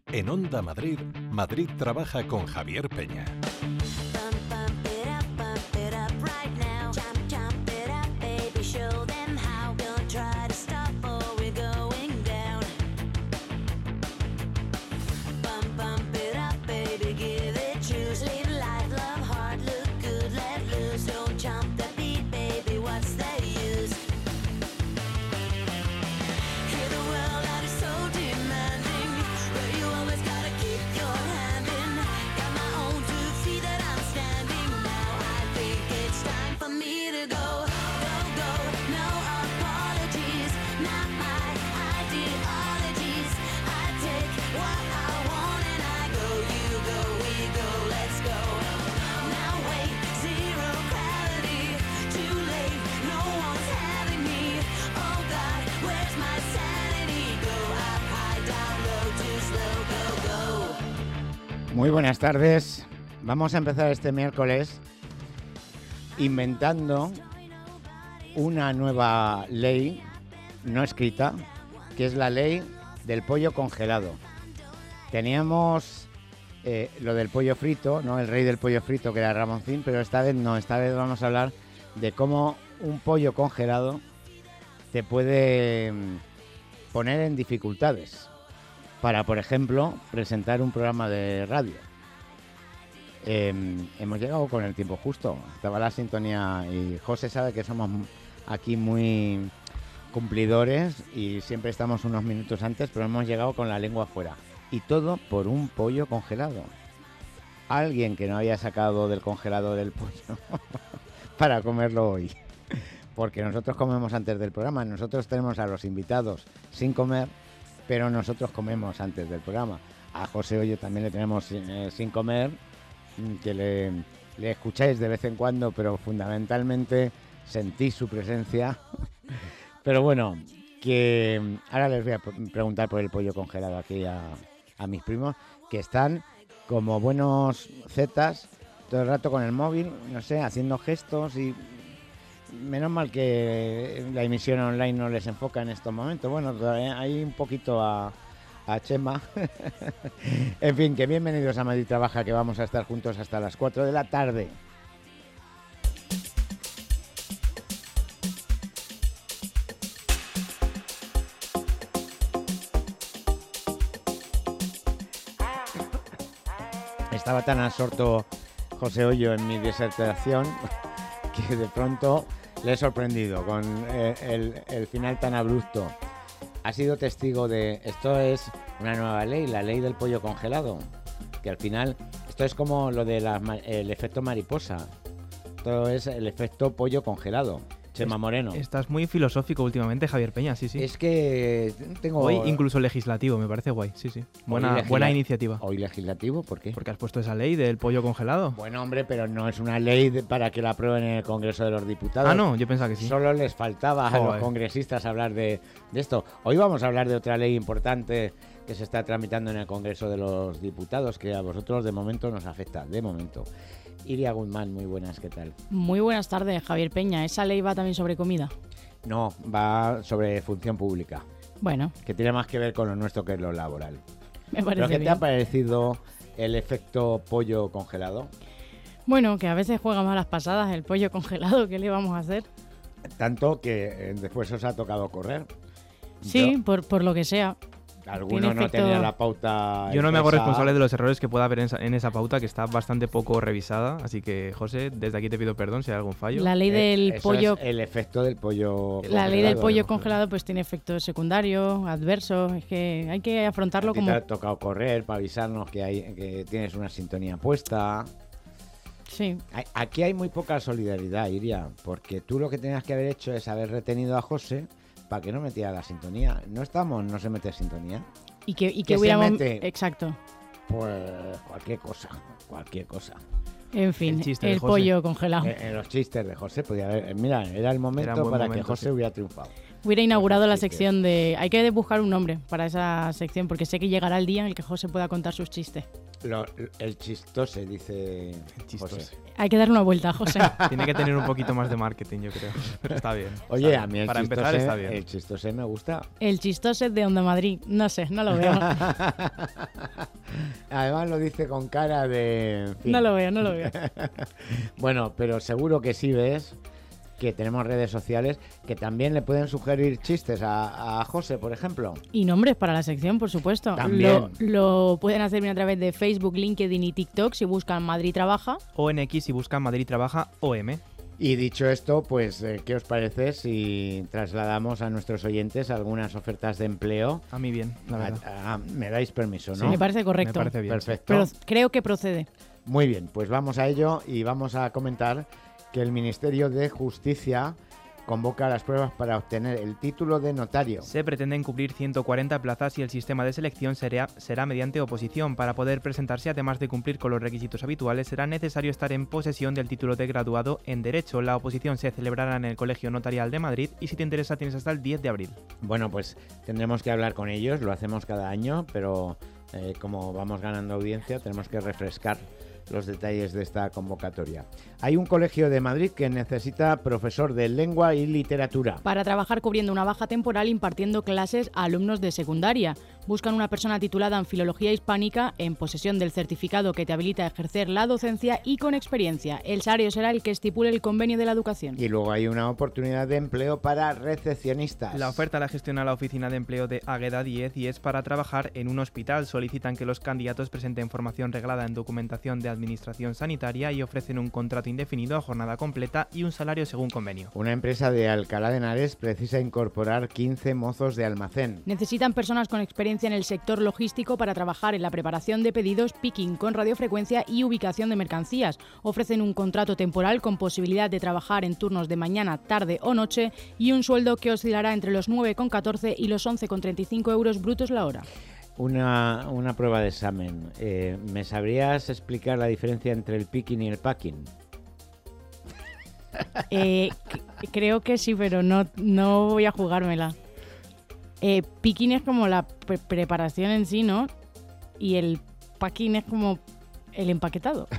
En Onda Madrid, Madrid trabaja con Javier Peña. Muy buenas tardes. Vamos a empezar este miércoles inventando una nueva ley no escrita, que es la ley del pollo congelado. Teníamos lo del pollo frito, ¿no? El rey del pollo frito, que era Ramoncín, pero esta vez no, esta vez vamos a hablar de cómo un pollo congelado te puede poner en dificultades para, por ejemplo, presentar un programa de radio. Hemos llegado con el tiempo justo, estaba la sintonía y José sabe que somos aquí muy cumplidores y siempre estamos unos minutos antes, pero hemos llegado con la lengua afuera. Y todo por un pollo congelado. Alguien que no había sacado del congelador el pollo para comerlo hoy. Porque nosotros comemos antes del programa, nosotros tenemos a los invitados sin comer, pero nosotros comemos antes del programa. A José Hoyo también le tenemos sin comer, que le escucháis de vez en cuando, pero fundamentalmente sentís su presencia. Pero bueno, que ahora les voy a preguntar por el pollo congelado aquí a mis primos, que están como buenos zetas todo el rato con el móvil, no sé, haciendo gestos y... Menos mal que la emisión online no les enfoca en estos momentos. Bueno, hay un poquito a Chema. En fin, que bienvenidos a Madrid Trabaja, que vamos a estar juntos hasta las 4 de la tarde. Estaba tan absorto José Hoyo en mi disertación que de pronto le he sorprendido con el final tan abrupto. Ha sido testigo de... Esto es una nueva ley, la ley del pollo congelado, que al final... Esto es como lo del efecto mariposa. Esto es el efecto pollo congelado. Chema Moreno. Estás muy filosófico últimamente, Javier Peña, sí. Es que tengo... Hoy incluso legislativo, me parece guay, sí. Buena iniciativa. ¿Hoy legislativo? ¿Por qué? Porque has puesto esa ley del pollo congelado. Bueno, hombre, pero no es una ley para que la aprueben en el Congreso de los Diputados. Ah, no, yo pensaba que sí. Solo les faltaba a los congresistas hablar de esto. Hoy vamos a hablar de otra ley importante que se está tramitando en el Congreso de los Diputados, que a vosotros de momento nos afecta, de momento. Iria Guzmán, muy buenas, ¿qué tal? Muy buenas tardes, Javier Peña. ¿Esa ley va también sobre comida? No, va sobre función pública. Bueno. Que tiene más que ver con lo nuestro que es lo laboral. Me parece ¿Pero qué bien. te ha parecido el efecto pollo congelado? Bueno, que a veces juega malas pasadas el pollo congelado, ¿qué le vamos a hacer? Tanto que después os ha tocado correr. Sí, por lo que sea. Algunos no tenían la pauta. Yo no me hago responsable de los errores que pueda haber en esa pauta, que está bastante poco revisada. Así que, José, desde aquí te pido perdón si hay algún fallo. La ley del pollo. Es el efecto del pollo. La ley del pollo congelado pues tiene efectos secundarios, adversos. Es que hay que afrontarlo como. Te ha tocado correr para avisarnos que tienes una sintonía puesta. Sí. Aquí hay muy poca solidaridad, Iria, porque tú lo que tenías que haber hecho es haber retenido a José para que no metiera la sintonía. No se mete sintonía. Y que hubiéramos... mete? Exacto. Pues cualquier cosa. En fin, el pollo congelado. En los chistes de José podía haber... Mira, era el momento para que José hubiera triunfado. Hubiera inaugurado la chistes. sección de... Hay que buscar un nombre para esa sección porque sé que llegará el día en el que José pueda contar sus chistes. El chistose, dice Chistose. José. Hay que darle una vuelta, José. Tiene que tener un poquito más de marketing, yo creo. Pero está bien. Oye, Está a bien. mí el Para chistose, empezar está bien. el chistose me gusta. El chistose de Onda Madrid. No sé, no lo veo. Además lo dice con cara de... en fin. No lo veo, no lo veo. Bueno, pero seguro que sí ves que tenemos redes sociales que también le pueden sugerir chistes a José, por ejemplo. Y nombres para la sección, por supuesto. También. Lo pueden hacer bien a través de Facebook, LinkedIn y TikTok si buscan Madrid Trabaja. O en X si buscan Madrid Trabaja OM. Y dicho esto, pues, ¿qué os parece si trasladamos a nuestros oyentes algunas ofertas de empleo? A mí bien, la verdad. Me dais permiso, ¿no? Me parece correcto. Me parece bien. Perfecto. Pero creo que procede. Muy bien, pues vamos a ello y vamos a comentar que el Ministerio de Justicia convoca las pruebas para obtener el título de notario. Se pretenden cubrir 140 plazas y el sistema de selección será mediante oposición. Para poder presentarse, además de cumplir con los requisitos habituales, será necesario estar en posesión del título de graduado en Derecho. La oposición se celebrará en el Colegio Notarial de Madrid y si te interesa tienes hasta el 10 de abril. Bueno, pues tendremos que hablar con ellos, lo hacemos cada año, pero como vamos ganando audiencia, tenemos que refrescar los detalles de esta convocatoria. Hay un colegio de Madrid que necesita profesor de lengua y literatura. Para trabajar cubriendo una baja temporal impartiendo clases a alumnos de secundaria. Buscan una persona titulada en Filología Hispánica, en posesión del certificado que te habilita a ejercer la docencia y con experiencia. El salario será el que estipule el convenio de la educación. Y luego hay una oportunidad de empleo para recepcionistas. La oferta la gestiona la Oficina de Empleo de Águeda 10 y es para trabajar en un hospital. Solicitan que los candidatos presenten formación reglada en documentación de administración sanitaria y ofrecen un contrato indefinido a jornada completa y un salario según convenio. Una empresa de Alcalá de Henares precisa incorporar 15 mozos de almacén. Necesitan personas con experiencia en el sector logístico para trabajar en la preparación de pedidos, picking con radiofrecuencia y ubicación de mercancías. Ofrecen un contrato temporal con posibilidad de trabajar en turnos de mañana, tarde o noche y un sueldo que oscilará entre los 9,14 y los 11,35 euros brutos la hora. Una prueba de examen. ¿Me sabrías explicar la diferencia entre el picking y el packing? Creo que sí, pero no voy a jugármela. Picking es como la preparación en sí, ¿no? Y el packing es como el empaquetado.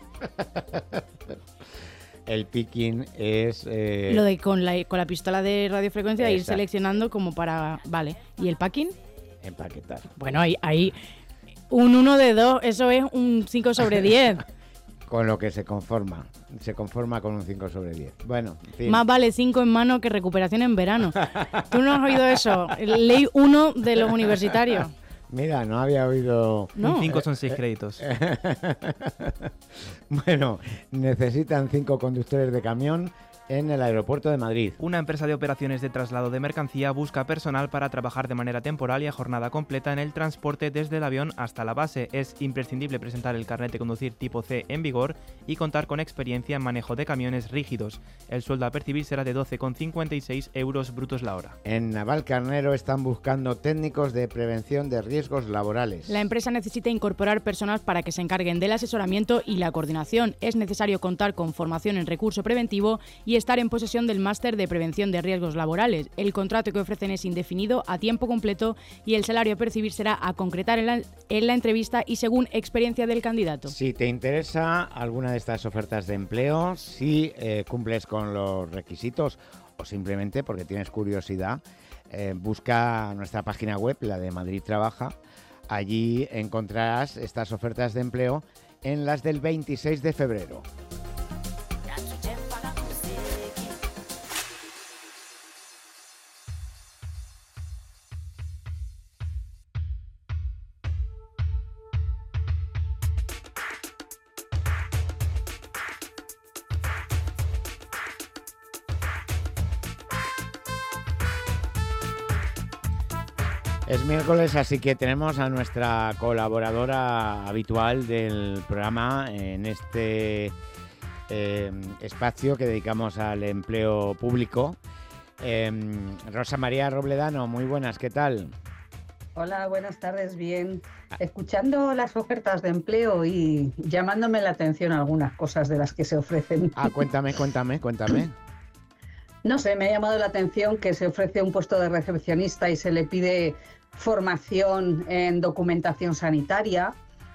El picking es... Lo de con la pistola de radiofrecuencia ir Exacto. seleccionando como para... Vale. ¿Y el packing? Empaquetar. Bueno, ahí un 1 de 2, eso es un 5 sobre 10. Con lo que se conforma. Se conforma con un 5 sobre 10. Bueno, en fin. Más vale 5 en mano que recuperación en verano. ¿Tú no has oído eso? Ley 1 de los universitarios. Mira, no había oído... No. Un 5 son 6 créditos. Bueno, necesitan 5 conductores de camión en el aeropuerto de Madrid. Una empresa de operaciones de traslado de mercancía busca personal para trabajar de manera temporal y a jornada completa en el transporte desde el avión hasta la base. Es imprescindible presentar el carnet de conducir tipo C en vigor y contar con experiencia en manejo de camiones rígidos. El sueldo a percibir será de 12,56 euros brutos la hora. En Navalcarnero están buscando técnicos de prevención de riesgos laborales. La empresa necesita incorporar personas para que se encarguen del asesoramiento y la coordinación. Es necesario contar con formación en recurso preventivo y estar en posesión del máster de prevención de riesgos laborales. El contrato que ofrecen es indefinido, a tiempo completo y el salario a percibir será a concretar en la entrevista y según experiencia del candidato. Si te interesa alguna de estas ofertas de empleo, si cumples con los requisitos o simplemente porque tienes curiosidad, busca nuestra página web, la de Madrid Trabaja. Allí encontrarás estas ofertas de empleo en las del 26 de febrero. Es miércoles, así que tenemos a nuestra colaboradora habitual del programa en este espacio que dedicamos al empleo público. Rosa María Robledano, muy buenas, ¿qué tal? Hola, buenas tardes, bien. Escuchando las ofertas de empleo y llamándome la atención algunas cosas de las que se ofrecen. Cuéntame. No sé, me ha llamado la atención que se ofrece un puesto de recepcionista y se le pide formación en documentación sanitaria.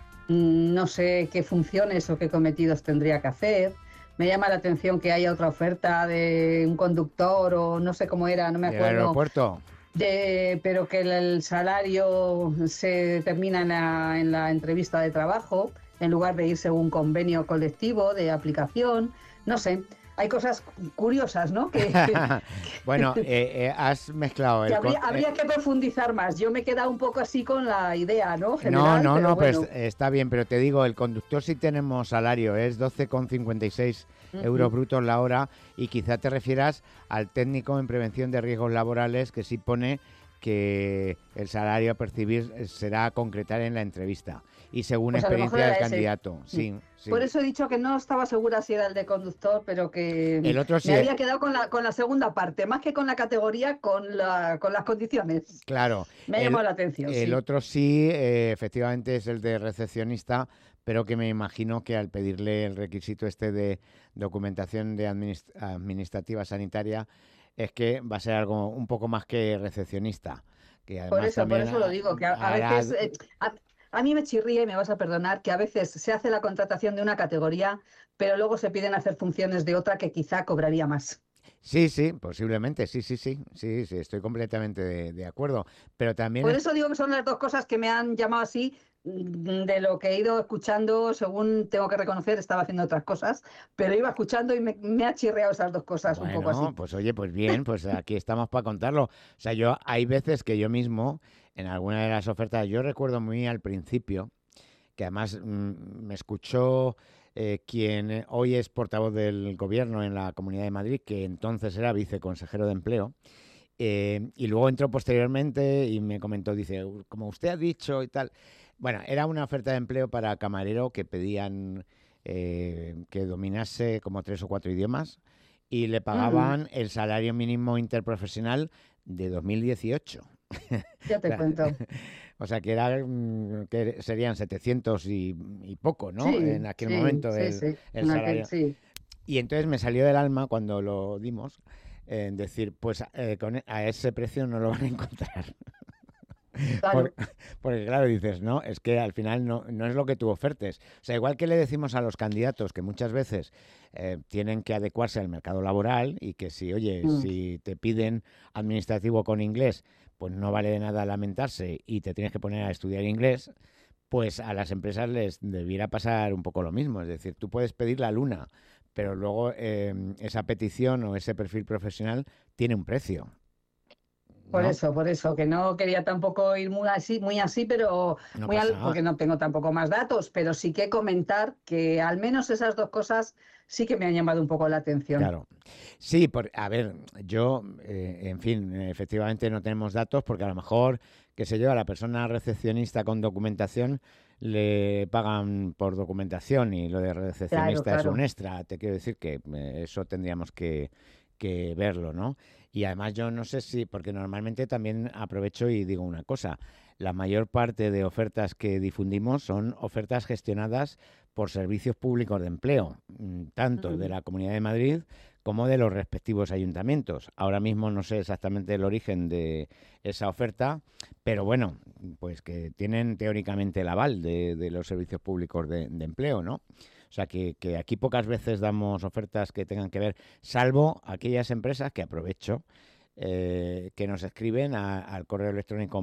No sé qué funciones o qué cometidos tendría que hacer. Me llama la atención que haya otra oferta de un conductor o no sé cómo era, no me ¿Del acuerdo. aeropuerto? Pero que el salario se determina en la entrevista de trabajo, en lugar de ir según convenio colectivo de aplicación. No sé, hay cosas curiosas, ¿no? Bueno, has mezclado que habría que profundizar más. Yo me he quedado un poco así con la idea, ¿no? General, No, pero bueno. pues está bien, pero te digo, el conductor sí tenemos salario, es 12,56 euros brutos la hora, y quizá te refieras al técnico en prevención de riesgos laborales, que sí pone que el salario a percibir será a concretar en la entrevista y según Pues a lo mejor experiencia del era ese. candidato. Sí. Por eso he dicho que no estaba segura si era el de conductor, pero que El otro sí. me había quedado con la segunda parte, más que con la categoría, con las condiciones. Claro. Me ha llamado la atención, El sí. otro sí, efectivamente es el de recepcionista, pero que me imagino que al pedirle el requisito este de documentación de administrativa sanitaria, es que va a ser algo un poco más que recepcionista. Que además Por eso lo digo, que a veces... A mí me chirría, y me vas a perdonar, que a veces se hace la contratación de una categoría, pero luego se piden hacer funciones de otra que quizá cobraría más. Sí, posiblemente, sí, estoy completamente de acuerdo, pero también... Por eso digo que son las dos cosas que me han llamado así, de lo que he ido escuchando, según tengo que reconocer, estaba haciendo otras cosas, pero iba escuchando y me ha chirreado esas dos cosas, un poco así. Pues oye, pues bien, pues aquí estamos para contarlo. O sea, hay veces que yo mismo, en alguna de las ofertas, yo recuerdo muy al principio, que además me escuchó quien hoy es portavoz del gobierno en la Comunidad de Madrid, que entonces era viceconsejero de Empleo, y luego entró posteriormente y me comentó, dice, como usted ha dicho y tal. Bueno, era una oferta de empleo para camarero que pedían que dominase como 3 o 4 idiomas y le pagaban el salario mínimo interprofesional de 2018. Ya te cuento. O sea, que serían 700 y poco, ¿no? Sí, en aquel momento el salario. Sí. Y entonces me salió del alma cuando lo dimos, decir, pues a ese precio no lo van a encontrar. Claro. Porque claro, dices, no, es que al final no es lo que tú ofertes. O sea, igual que le decimos a los candidatos que muchas veces tienen que adecuarse al mercado laboral y que si te piden administrativo con inglés, pues no vale de nada lamentarse y te tienes que poner a estudiar inglés, pues a las empresas les debiera pasar un poco lo mismo. Es decir, tú puedes pedir la luna, pero luego esa petición o ese perfil profesional tiene un precio. Por ¿no? eso, que no quería tampoco ir muy así, pero No muy pasa nada. porque no tengo tampoco más datos, pero sí que comentar que al menos esas dos cosas sí que me han llamado un poco la atención. Claro. Sí, a ver, yo, en fin, efectivamente no tenemos datos porque a lo mejor, qué sé yo, a la persona recepcionista con documentación le pagan por documentación y lo de recepcionista es un extra. Te quiero decir que eso tendríamos que verlo, ¿no? Y además yo no sé si, porque normalmente también aprovecho y digo una cosa, la mayor parte de ofertas que difundimos son ofertas gestionadas por servicios públicos de empleo, tanto de la Comunidad de Madrid como de los respectivos ayuntamientos. Ahora mismo no sé exactamente el origen de esa oferta, pero bueno, pues que tienen teóricamente el aval de los servicios públicos de empleo, ¿no? O sea, que aquí pocas veces damos ofertas que tengan que ver, salvo aquellas empresas que aprovecho, que nos escriben al correo electrónico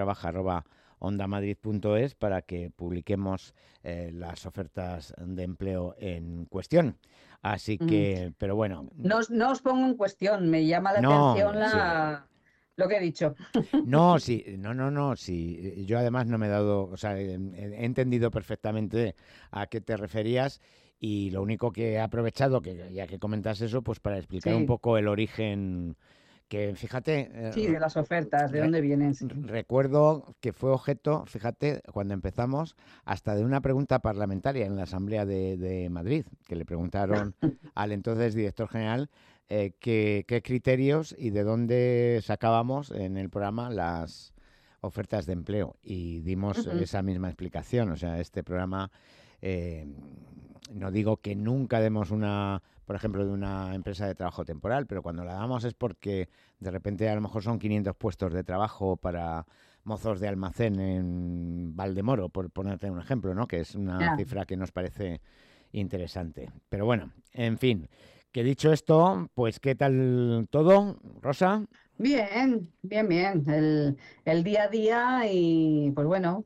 madridtrabaja@ondamadrid.es para que publiquemos las ofertas de empleo en cuestión. Así que, pero bueno. No os pongo en cuestión, me llama la atención lo que he dicho. No, sí, no, sí. Yo además no me he dado, o sea, he entendido perfectamente a qué te referías y lo único que he aprovechado, que ya que comentas eso, pues para explicar un poco el origen, que fíjate... Sí, de las ofertas, de dónde vienen. Sí. Recuerdo que fue objeto, fíjate, cuando empezamos, hasta de una pregunta parlamentaria en la Asamblea de Madrid, que le preguntaron al entonces director general qué criterios y de dónde sacábamos en el programa las ofertas de empleo. Y dimos esa misma explicación. O sea, este programa no digo que nunca demos por ejemplo, de una empresa de trabajo temporal, pero cuando la damos es porque de repente a lo mejor son 500 puestos de trabajo para mozos de almacén en Valdemoro, por ponerte un ejemplo, ¿no? Que es una cifra que nos parece interesante. Pero bueno, en fin, que dicho esto, pues ¿qué tal todo, Rosa? Bien, bien, bien. El día a día y pues bueno,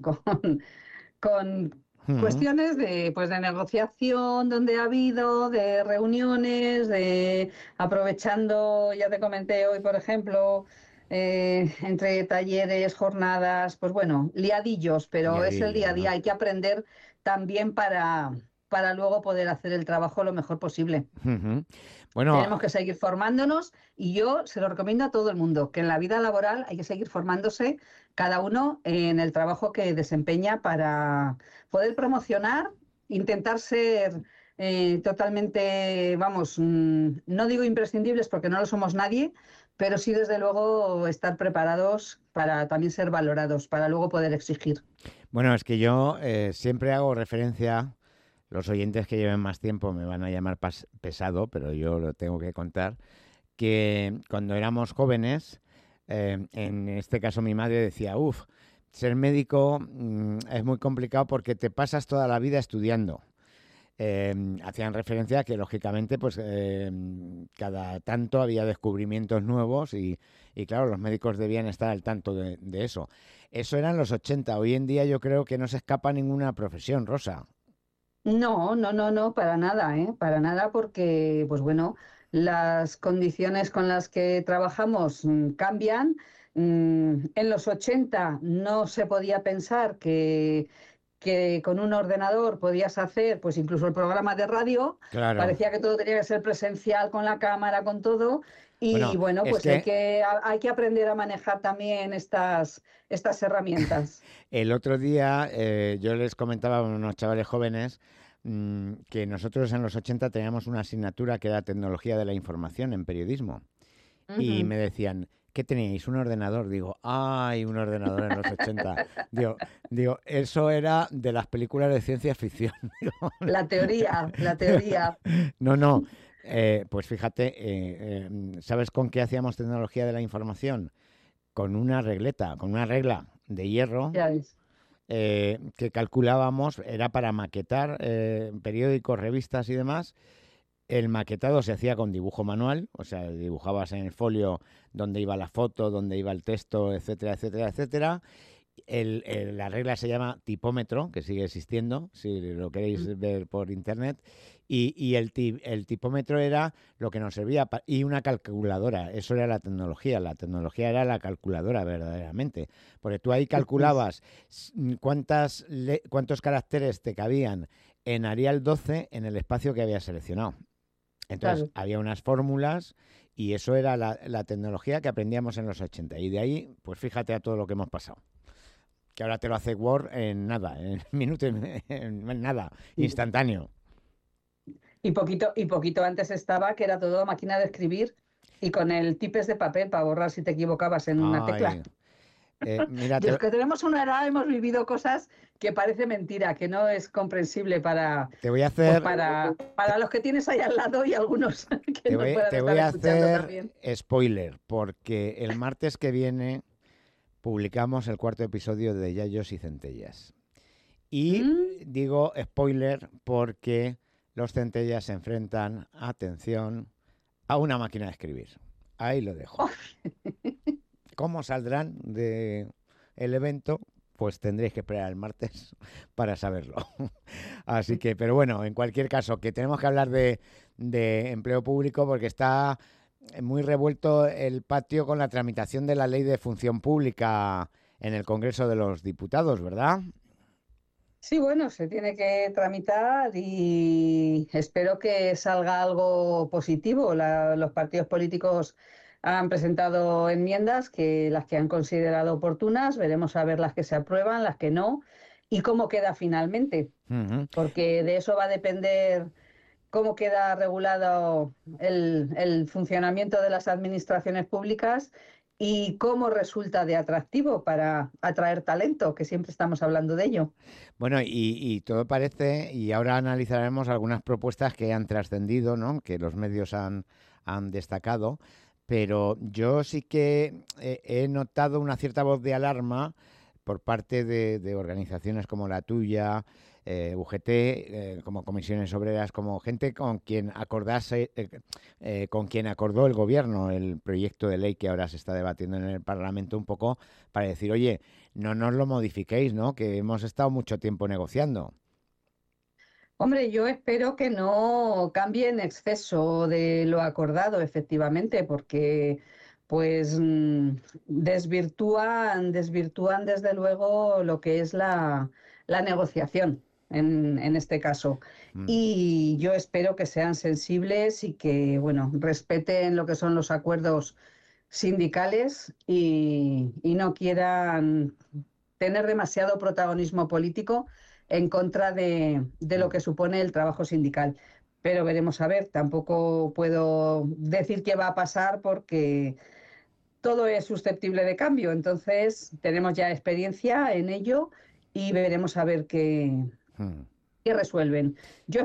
con cuestiones de, pues, de negociación donde ha habido, de reuniones, de aprovechando, ya te comenté hoy, por ejemplo, entre talleres, jornadas, pues bueno, liadillos, pero es el día Liadillo, a día. ¿no? Hay que aprender también para luego poder hacer el trabajo lo mejor posible. Ujú. Bueno, Tenemos que seguir formándonos y yo se lo recomiendo a todo el mundo, que en la vida laboral hay que seguir formándose cada uno en el trabajo que desempeña para poder promocionar, intentar ser totalmente, vamos, no digo imprescindibles porque no lo somos nadie, pero sí desde luego estar preparados para también ser valorados, para luego poder exigir. bueno, es que yo siempre hago referencia. Los oyentes que lleven más tiempo me van a llamar pesado, pero yo lo tengo que contar, que cuando éramos jóvenes, en este caso mi madre decía, ser médico es muy complicado porque te pasas toda la vida estudiando. Hacían referencia a que lógicamente pues cada tanto había descubrimientos nuevos y claro, los médicos debían estar al tanto de eso. Eso eran los 80. Hoy en día yo creo que no se escapa ninguna profesión, Rosa. No, no, no, no, para nada, ¿eh? Para nada, porque, pues bueno, las condiciones con las que trabajamos cambian. En los 80 no se podía pensar que con un ordenador podías hacer, pues incluso el programa de radio. Claro. Parecía que todo tenía que ser presencial, con la cámara, con todo. Y Bueno, bueno, es pues hay que que aprender a manejar también estas herramientas. el otro día yo les comentaba a unos chavales jóvenes que nosotros en los 80 teníamos una asignatura que era tecnología de la información en periodismo. Y Ujú. me decían, ¿qué teníais? ¿Un ordenador? Digo, ¡ay, un ordenador en los 80! Digo, eso era de las películas de ciencia ficción. Digo, La teoría, la teoría. no. Pues fíjate, ¿sabes con qué hacíamos tecnología de la información? Con una regleta, con una regla de hierro Ya ves. que calculábamos, era para maquetar periódicos, revistas y demás. El maquetado se hacía con dibujo manual, o sea, dibujabas en el folio dónde iba la foto, dónde iba el texto, etcétera, etcétera, etcétera. La regla se llama tipómetro, que sigue existiendo, si lo queréis ver por internet, y el tipómetro era lo que nos servía, y una calculadora, eso era la tecnología era la calculadora verdaderamente, porque tú ahí calculabas cuántos caracteres te cabían en Arial 12 en el espacio que habías seleccionado. Entonces Claro. había unas fórmulas y eso era la tecnología que aprendíamos en los 80. Y de ahí, pues fíjate a todo lo que hemos pasado. Que ahora te lo hace Word en nada, en minutos, en nada, instantáneo. Y poquito antes estaba que era todo máquina de escribir y con el tipes de papel para borrar si te equivocabas en una tecla. Ay, mira, Y los que tenemos una edad hemos vivido cosas que parece mentira, que no es comprensible te voy a pues hacer, para los que tienes ahí al lado y algunos que te nos voy, puedan te estar voy a escuchando hacer también. spoiler, porque el martes que viene publicamos el cuarto episodio de Yayos y Centellas. Y Mm, digo spoiler porque los centellas se enfrentan, atención, a una máquina de escribir. Ahí lo dejo. ¿Cómo saldrán de el evento? Pues tendréis que esperar el martes para saberlo. Así que, pero bueno, en cualquier caso, que tenemos que hablar de empleo público porque está muy revuelto el patio con la tramitación de la ley de función pública en el Congreso de los Diputados, ¿verdad? sí, bueno, se tiene que tramitar y espero que salga algo positivo. Los partidos políticos han presentado enmiendas que las que han considerado oportunas, veremos a ver las que se aprueban, las que no, y cómo queda finalmente, Ujú. porque de eso va a depender cómo queda regulado el funcionamiento de las administraciones públicas y cómo resulta de atractivo para atraer talento, que siempre estamos hablando de ello. Bueno, y todo parece, y ahora analizaremos algunas propuestas que han trascendido, ¿no? Que los medios han destacado, pero yo sí que he notado una cierta voz de alarma por parte de organizaciones como la tuya, UGT, como comisiones obreras, como gente con quien con quien acordó el gobierno el proyecto de ley que ahora se está debatiendo en el Parlamento, un poco para decir, oye, no nos lo modifiquéis, ¿no? Que hemos estado mucho tiempo negociando. Hombre, yo espero que no cambie en exceso de lo acordado, efectivamente, porque pues desvirtúan desde luego lo que es la negociación en este caso. Mm. Y yo espero que sean sensibles y que, bueno, respeten lo que son los acuerdos sindicales y no quieran tener demasiado protagonismo político en contra de lo que supone el trabajo sindical. Pero veremos a ver, tampoco puedo decir qué va a pasar porque todo es susceptible de cambio. Entonces, tenemos ya experiencia en ello y veremos a ver Mm. qué resuelven. Yo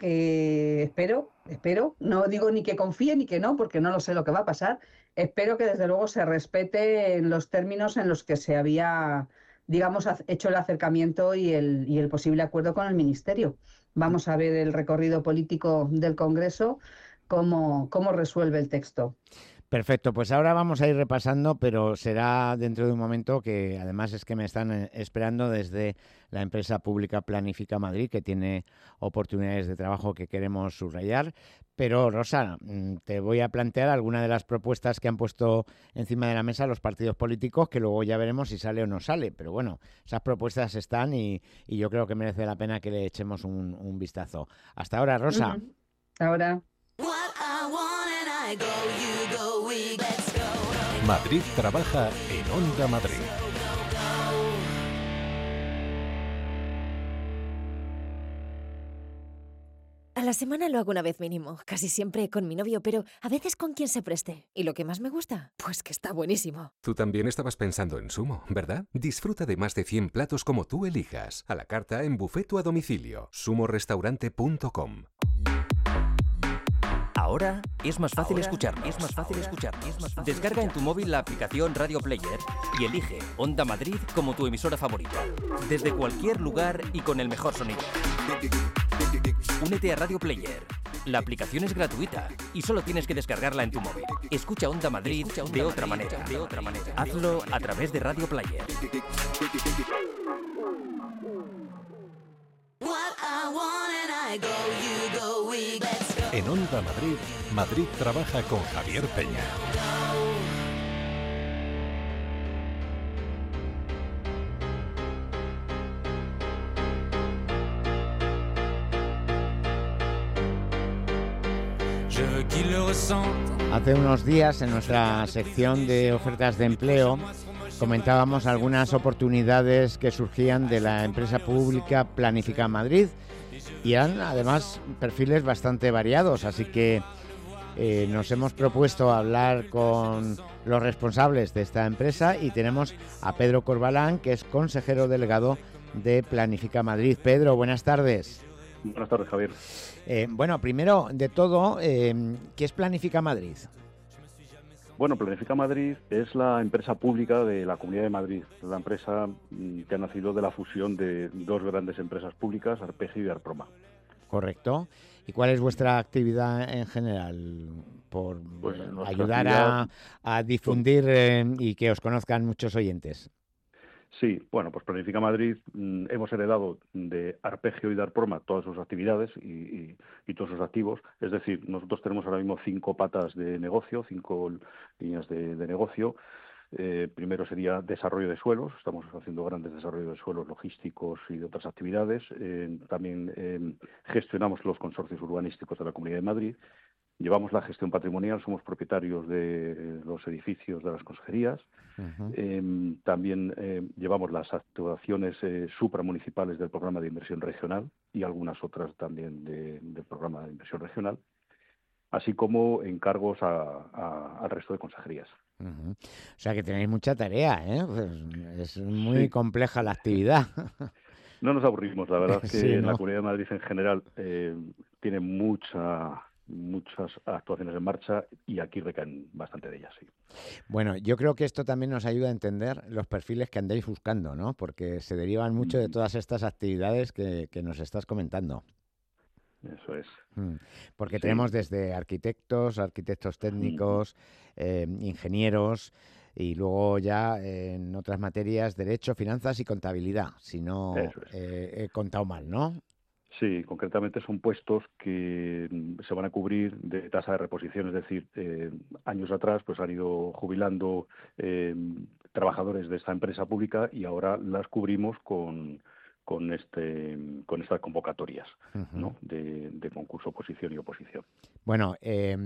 espero, no digo ni que confíe ni que no, porque no lo sé lo que va a pasar. Espero que desde luego se respete en los términos en los que se había, digamos, hecho el acercamiento y el posible acuerdo con el Ministerio. Vamos a ver el recorrido político del Congreso, cómo resuelve el texto. Perfecto, pues ahora vamos a ir repasando, pero será dentro de un momento, que además es que me están esperando desde la empresa pública Planifica Madrid, que tiene oportunidades de trabajo que queremos subrayar. Pero Rosa, te voy a plantear alguna de las propuestas que han puesto encima de la mesa los partidos políticos, que luego ya veremos si sale o no sale. Pero bueno, esas propuestas están y yo creo que merece la pena que le echemos un vistazo. Hasta ahora, Rosa. Ujú. Ahora. Madrid trabaja en Onda Madrid. A la semana lo hago una vez mínimo, casi siempre con mi novio, pero a veces con quien se preste. ¿Y lo que más me gusta? Pues que está buenísimo. Tú también estabas pensando en Sumo, ¿verdad? Disfruta de más de 100 platos como tú elijas, a la carta, en buffet o a domicilio. sumorestaurante.com. Ahora es más fácil escucharnos. Descarga en tu móvil la aplicación Radio Player y elige Onda Madrid como tu emisora favorita. Desde cualquier lugar y con el mejor sonido. Únete a Radio Player. La aplicación es gratuita y solo tienes que descargarla en tu móvil. Escucha Onda Madrid de otra manera. Hazlo a través de Radio Player. En Onda Madrid, Madrid trabaja con Javier Peña. Hace unos días, en nuestra sección de ofertas de empleo, comentábamos algunas oportunidades que surgían de la empresa pública Planifica Madrid y eran además perfiles bastante variados, así que nos hemos propuesto hablar con los responsables de esta empresa y tenemos a Pedro Corbalán, que es consejero delegado de Planifica Madrid. Pedro, buenas tardes. Buenas tardes, Javier. Bueno, primero de todo, ¿qué es Planifica Madrid? Bueno, Planifica Madrid es la empresa pública de la Comunidad de Madrid, la empresa que ha nacido de la fusión de dos grandes empresas públicas, Arpegio y Arproma. Correcto. ¿Y cuál es vuestra actividad en general? Por Pues ayudar a difundir y que os conozcan muchos oyentes. Sí, bueno, pues Planifica Madrid hemos heredado de Arpegio y de Arproma todas sus actividades y todos sus activos. Es decir, nosotros tenemos ahora mismo 5 patas de negocio, 5 líneas de negocio. Primero sería desarrollo de suelos. Estamos haciendo grandes desarrollos de suelos logísticos y de otras actividades. También gestionamos los consorcios urbanísticos de la Comunidad de Madrid. Llevamos la gestión patrimonial, somos propietarios de los edificios de las consejerías. Uh-huh. También llevamos las actuaciones supramunicipales del programa de inversión regional y algunas otras también del programa de inversión regional, así como encargos al resto de consejerías. Uh-huh. O sea que tenéis mucha tarea, ¿eh? Pues es muy compleja la actividad. No nos aburrimos, la verdad es que Sí, ¿no? la Comunidad de Madrid en general tiene muchas actuaciones en marcha y aquí recaen bastante de ellas, sí. Bueno, yo creo que esto también nos ayuda a entender los perfiles que andáis buscando, ¿no? Porque se derivan mucho de todas estas actividades que nos estás comentando. Eso es. Porque Sí. tenemos desde arquitectos técnicos, ingenieros y luego ya en otras materias derecho, finanzas y contabilidad, si no he contado mal, ¿no? Sí, concretamente son puestos que se van a cubrir de tasa de reposición, es decir, años atrás pues han ido jubilando trabajadores de esta empresa pública y ahora las cubrimos con estas convocatorias, ¿no? de concurso, oposición y oposición. Bueno,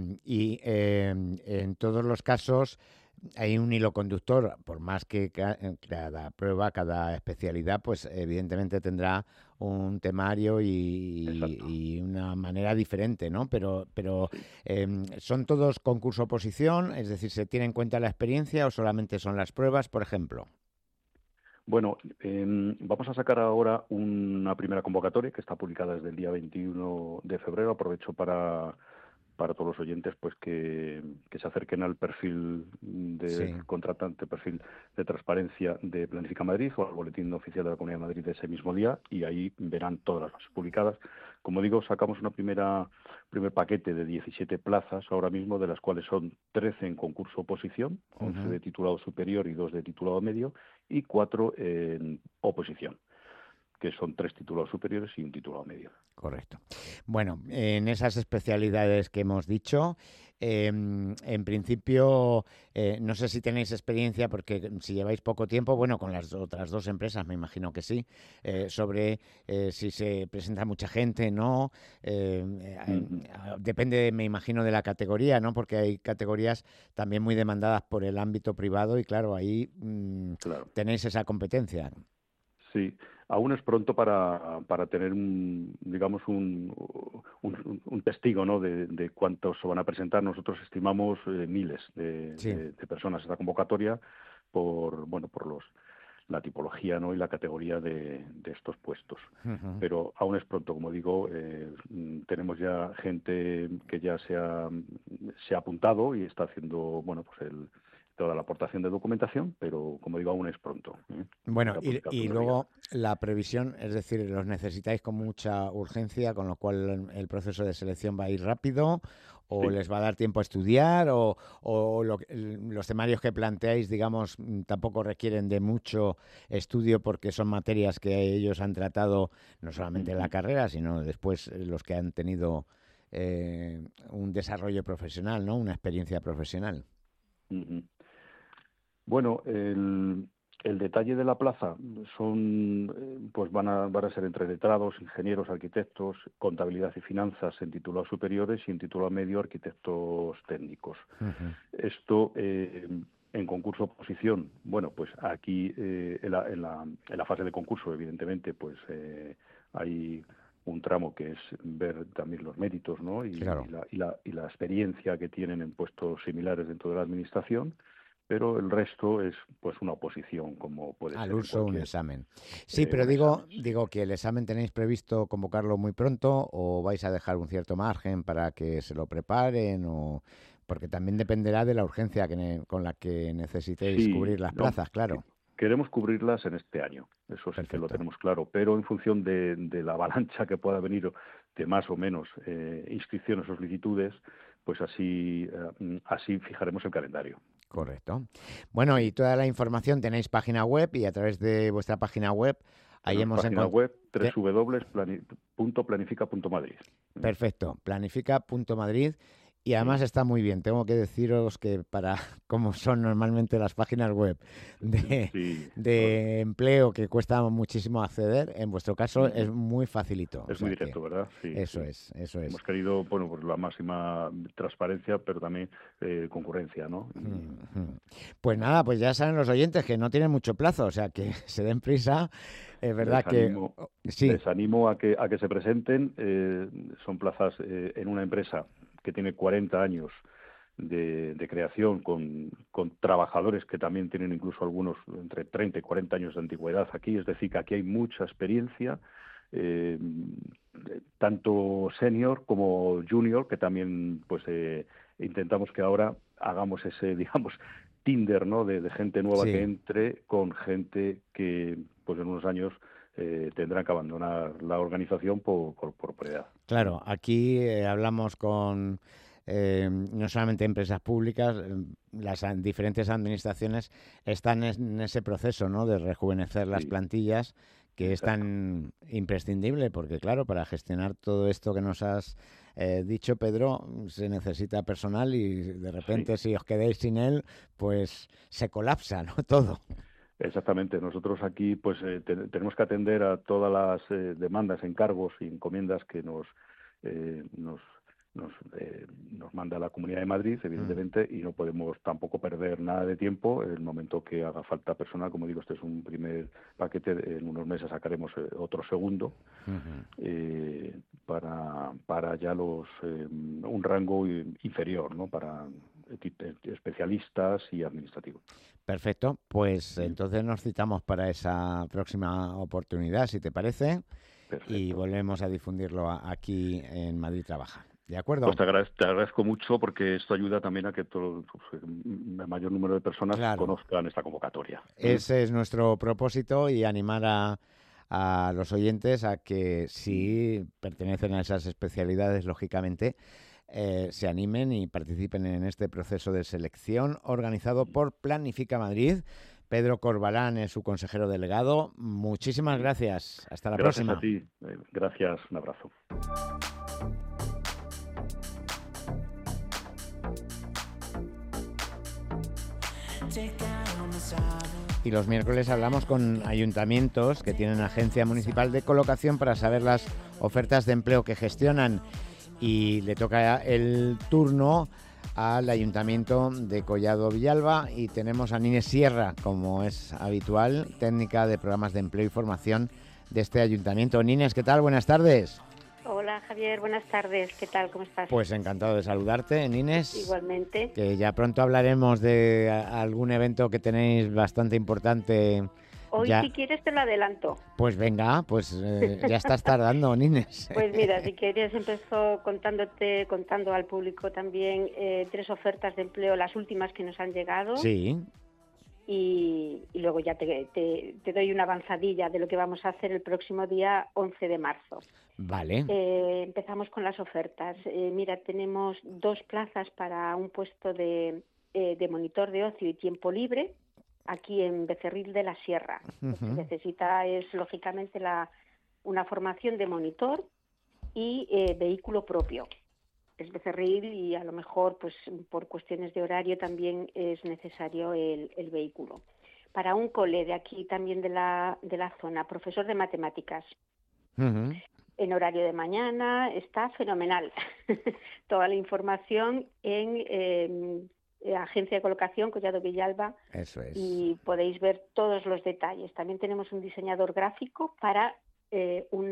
en todos los casos hay un hilo conductor, por más que cada prueba, cada especialidad, pues evidentemente tendrá un temario y una manera diferente, ¿no? Pero ¿son todos concurso-oposición? Es decir, ¿se tiene en cuenta la experiencia o solamente son las pruebas, por ejemplo? Bueno, vamos a sacar ahora una primera convocatoria que está publicada desde el día 21 de febrero. Aprovecho para todos los oyentes pues que se acerquen al perfil de contratante, perfil de transparencia de Planifica Madrid o al boletín oficial de la Comunidad de Madrid de ese mismo día y ahí verán todas las bases publicadas. Como digo, sacamos primer paquete de 17 plazas ahora mismo, de las cuales son 13 en concurso oposición, 11 de titulado superior y 2 de titulado medio y 4 en oposición, que son 3 titulados superiores y un titulado medio. Correcto. Bueno, en esas especialidades que hemos dicho, en principio, no sé si tenéis experiencia, porque si lleváis poco tiempo, bueno, con las otras dos empresas me imagino que sí, sobre si se presenta mucha gente, ¿no? Depende, me imagino, de la categoría, ¿no? Porque hay categorías también muy demandadas por el ámbito privado y claro, ahí tenéis esa competencia. Sí, aún es pronto para tener un testigo, ¿no? de cuántos se van a presentar. Nosotros estimamos miles de personas esta convocatoria por la tipología, ¿no? y la categoría de estos puestos. Pero aún es pronto, como digo, tenemos ya gente que ya se ha apuntado y está haciendo toda la aportación de documentación, pero como digo, aún es pronto. Bueno, y luego la previsión, es decir, los necesitáis con mucha urgencia, con lo cual el proceso de selección va a ir rápido, o les va a dar tiempo a estudiar, o los temarios que planteáis, digamos, tampoco requieren de mucho estudio porque son materias que ellos han tratado no solamente en la carrera, sino después los que han tenido un desarrollo profesional, ¿no? Una experiencia profesional. Bueno, el detalle de la plaza van a ser entre letrados, ingenieros, arquitectos, contabilidad y finanzas en titulados superiores y en titulado medio arquitectos técnicos. Esto en concurso oposición, bueno, pues aquí en la fase de concurso, evidentemente, pues hay un tramo que es ver también los méritos, ¿no? y la experiencia que tienen en puestos similares dentro de la administración. Pero el resto es pues una oposición, como puede ser. Al uso un examen. Sí, pero digo que el examen tenéis previsto convocarlo muy pronto o vais a dejar un cierto margen para que se lo preparen porque también dependerá de la urgencia con la que necesitéis cubrir las plazas, claro. Queremos cubrirlas en este año, eso sí que lo tenemos claro, pero en función de la avalancha que pueda venir de más o menos inscripciones o solicitudes, pues así fijaremos el calendario. Correcto. Bueno, y toda la información tenéis página web y a través de vuestra página web ahí hemos encontrado web www.planifica.madrid. Perfecto, planifica.madrid. Y además está muy bien. Tengo que deciros que como son normalmente las páginas web de empleo que cuesta muchísimo acceder, en vuestro caso es muy facilito. Es muy directo, ¿verdad? Sí. Eso es. Hemos querido, por la máxima transparencia, pero también concurrencia, ¿no? Pues nada, pues ya saben los oyentes que no tienen mucho plazo, o sea que se den prisa. Es verdad les animo a que se presenten. Son plazas en una empresa que tiene 40 años de creación con trabajadores que también tienen incluso algunos entre 30 y 40 años de antigüedad aquí, es decir, que aquí hay mucha experiencia, tanto senior como junior, que también pues intentamos que ahora hagamos ese, digamos, Tinder, ¿no?, de gente nueva que entre con gente que pues en unos años tendrán que abandonar la organización por edad. Claro, aquí hablamos con no solamente empresas públicas, las diferentes administraciones están en ese proceso, ¿no?, de rejuvenecer las plantillas, que es tan imprescindible, porque claro, para gestionar todo esto que nos has dicho, Pedro, se necesita personal y de repente si os quedáis sin él, pues se colapsa, ¿no?, todo. Exactamente. Nosotros aquí pues tenemos que atender a todas las demandas, encargos y encomiendas que nos manda la Comunidad de Madrid, evidentemente, y no podemos tampoco perder nada de tiempo. En el momento que haga falta personal, como digo, este es un primer paquete, en unos meses sacaremos otro segundo para ya un rango inferior, ¿no?, para especialistas y administrativos. Perfecto, pues entonces nos citamos para esa próxima oportunidad, si te parece. Perfecto. Y volvemos a difundirlo aquí en Madrid Trabaja. ¿De acuerdo? Pues te agradezco mucho, porque esto ayuda también a que el mayor número de personas conozcan esta convocatoria. Ese es nuestro propósito, y animar a los oyentes a que, si pertenecen a esas especialidades, lógicamente, se animen y participen en este proceso de selección organizado por Planifica Madrid. Pedro Corbalán es su consejero delegado. Muchísimas gracias. Hasta la próxima. Gracias a ti. Gracias. Un abrazo. Y los miércoles hablamos con ayuntamientos que tienen agencia municipal de colocación para saber las ofertas de empleo que gestionan. Y le toca el turno al Ayuntamiento de Collado Villalba, y tenemos a Nines Sierra, como es habitual, técnica de programas de empleo y formación de este ayuntamiento. Nines, ¿qué tal? Buenas tardes. Hola, Javier, buenas tardes. ¿Qué tal? ¿Cómo estás? Pues encantado de saludarte, Nines. Igualmente. Que ya pronto hablaremos de algún evento que tenéis bastante importante. Hoy, si quieres, te lo adelanto. Pues venga, pues ya estás tardando, Nines. Pues mira, si quieres, empezó contando al público también 3 ofertas de empleo, las últimas que nos han llegado. Sí. Y luego ya te doy una avanzadilla de lo que vamos a hacer el próximo día 11 de marzo. Vale. Empezamos con las ofertas. Mira, tenemos 2 plazas para un puesto de monitor de ocio y tiempo libre, aquí en Becerril de la Sierra. Lo que necesita es, lógicamente, una formación de monitor y vehículo propio. Es Becerril y a lo mejor, pues por cuestiones de horario, también es necesario el vehículo. Para un cole de aquí también de la zona, profesor de matemáticas. En horario de mañana, está fenomenal. Toda la información en Agencia de Colocación, Collado Villalba. Eso es. Y podéis ver todos los detalles. También tenemos un diseñador gráfico para un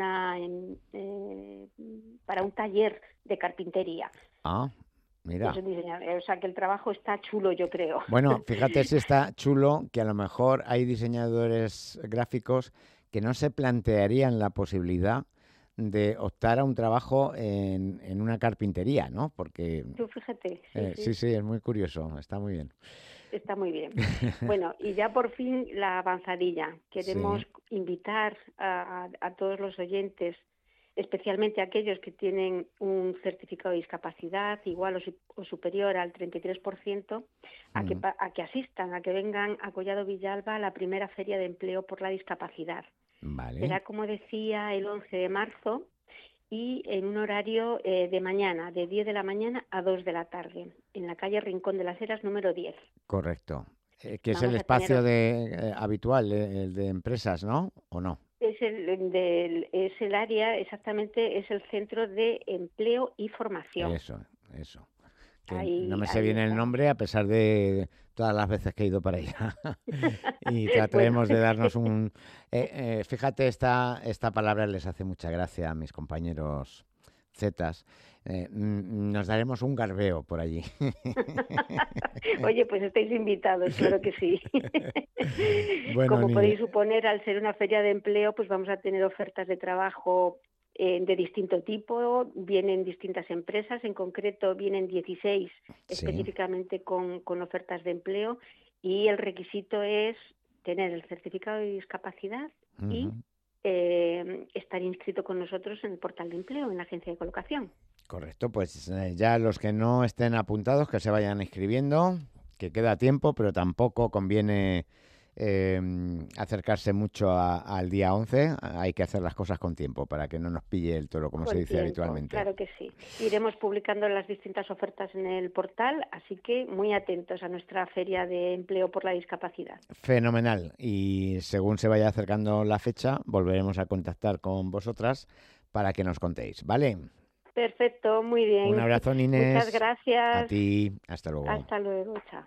taller de carpintería. Ah, mira. O sea, que el trabajo está chulo, yo creo. Bueno, fíjate si está chulo, que a lo mejor hay diseñadores gráficos que no se plantearían la posibilidad de optar a un trabajo en una carpintería, ¿no? Porque tú fíjate. Sí, es muy curioso, está muy bien. Está muy bien. Bueno, y ya por fin la avanzadilla. Queremos invitar a todos los oyentes, especialmente a aquellos que tienen un certificado de discapacidad igual o superior al 33%, a que asistan, a que vengan a Collado Villalba a la primera Feria de Empleo por la Discapacidad. Vale. Será, como decía, el 11 de marzo y en un horario de mañana, de 10 de la mañana a 2 de la tarde, en la calle Rincón de las Heras, número 10. Correcto. Que es el espacio habitual, el de empresas, ¿no? ¿O no? Es el área, exactamente, es el Centro de Empleo y Formación. Eso. No me sé bien el nombre, a pesar de todas las veces que he ido para allá. Y trataremos de darnos un... fíjate, esta palabra les hace mucha gracia a mis compañeros zetas. Nos daremos un garbeo por allí. Oye, pues estáis invitados, claro que sí. Bueno, Como podéis suponer, al ser una feria de empleo, pues vamos a tener ofertas de trabajo de distinto tipo, vienen distintas empresas, en concreto vienen 16 específicamente con ofertas de empleo, y el requisito es tener el certificado de discapacidad y estar inscrito con nosotros en el portal de empleo, en la agencia de colocación. Correcto, pues ya los que no estén apuntados que se vayan inscribiendo, que queda tiempo, pero tampoco conviene acercarse mucho al día 11. Hay que hacer las cosas con tiempo para que no nos pille el toro, como se dice habitualmente. Claro que sí. Iremos publicando las distintas ofertas en el portal, así que muy atentos a nuestra feria de empleo por la discapacidad. Fenomenal. Y según se vaya acercando la fecha, volveremos a contactar con vosotras para que nos contéis, ¿vale? Perfecto, muy bien. Un abrazo, Inés. Muchas gracias. A ti. Hasta luego. Hasta luego, chao.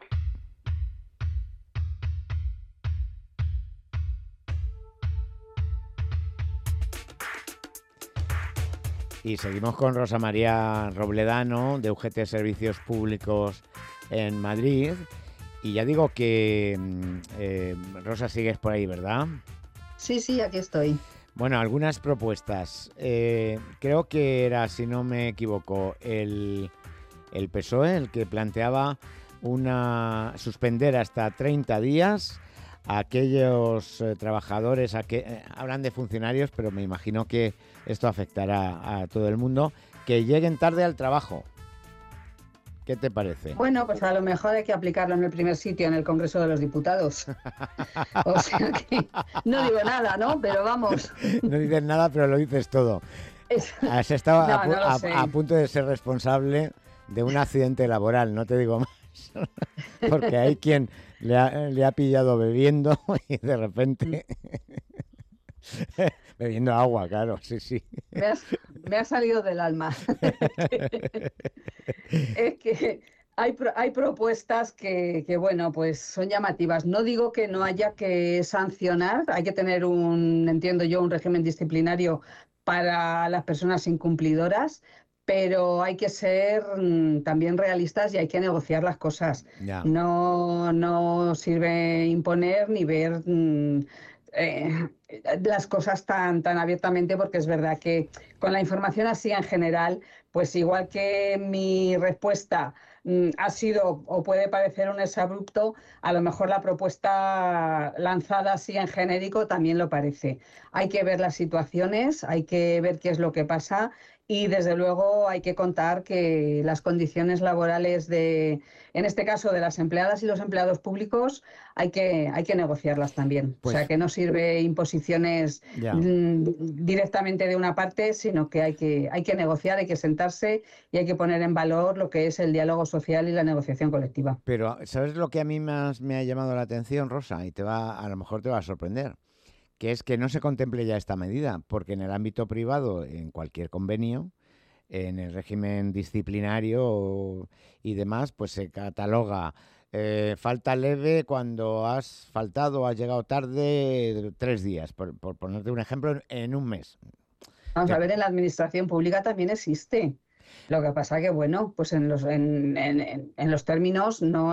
Y seguimos con Rosa María Robledano, de UGT Servicios Públicos en Madrid. Y ya digo que, Rosa, sigues por ahí, ¿verdad? Sí, aquí estoy. Bueno, algunas propuestas. Creo que era, si no me equivoco, el PSOE el que planteaba suspender hasta 30 días a aquellos trabajadores, hablan de funcionarios, pero me imagino que esto afectará a todo el mundo, que lleguen tarde al trabajo. ¿Qué te parece? Bueno, pues a lo mejor hay que aplicarlo en el primer sitio, en el Congreso de los Diputados. O sea que no digo nada, ¿no? Pero vamos. No dices nada, pero lo dices todo. Has estado a punto de ser responsable de un accidente laboral, no te digo más. Porque hay quien le ha pillado bebiendo y de repente... Bebiendo agua, claro, sí. Me ha salido del alma. Es que hay propuestas que, bueno, pues son llamativas. No digo que no haya que sancionar, hay que tener entiendo yo, un régimen disciplinario para las personas incumplidoras, pero hay que ser también realistas y hay que negociar las cosas. Ya. No sirve imponer ni ver... las cosas tan abiertamente, porque es verdad que con la información así en general, pues igual que mi respuesta ha sido o puede parecer un exabrupto, a lo mejor la propuesta lanzada así en genérico también lo parece. Hay que ver las situaciones, hay que ver qué es lo que pasa y desde luego hay que contar que las condiciones laborales en este caso de las empleadas y los empleados públicos hay que negociarlas también. Pues, o sea, que no sirve imposiciones directamente de una parte, sino que hay que negociar, hay que sentarse y hay que poner en valor lo que es el diálogo social y la negociación colectiva. Pero, ¿sabes lo que a mí más me ha llamado la atención, Rosa? Y a lo mejor te va a sorprender. Que es que no se contemple ya esta medida, porque en el ámbito privado, en cualquier convenio, en el régimen disciplinario y demás, pues se cataloga falta leve cuando has faltado o has llegado tarde 3 días, por ponerte un ejemplo, en un mes. Vamos a ver, en la administración pública también existe. Lo que pasa que, bueno, pues en los términos, no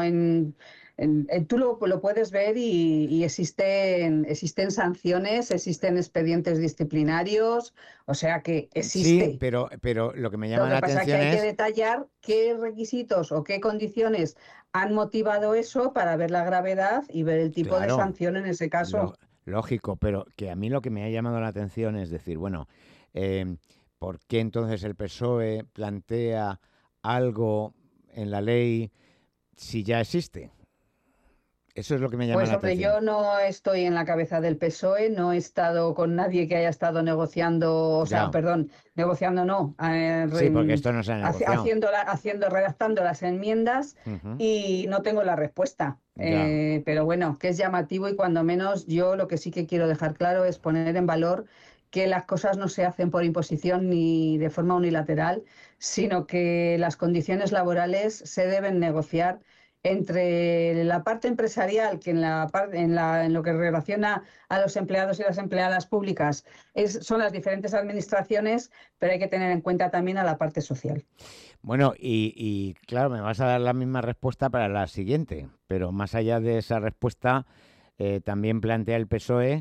tú lo puedes ver y existen sanciones, existen expedientes disciplinarios, o sea que existe. Sí, pero lo que me llama la atención es... Lo que pasa es que hay que detallar qué requisitos o qué condiciones han motivado eso para ver la gravedad y ver el tipo de sanción en ese caso. Lógico, pero que a mí lo que me ha llamado la atención es decir, bueno, ¿por qué entonces el PSOE plantea algo en la ley si ya existe? Eso es lo que me llama la atención. Yo no estoy en la cabeza del PSOE, no he estado con nadie que haya estado negociando, negociando no. Sí, porque esto no se ha negociado. Redactando las enmiendas y no tengo la respuesta. Pero bueno, que es llamativo y cuando menos yo lo que sí que quiero dejar claro es poner en valor que las cosas no se hacen por imposición ni de forma unilateral, sino que las condiciones laborales se deben negociar entre la parte empresarial, que en lo que relaciona a los empleados y las empleadas públicas son las diferentes administraciones, pero hay que tener en cuenta también a la parte social. Bueno, y claro, me vas a dar la misma respuesta para la siguiente, pero más allá de esa respuesta, también plantea el PSOE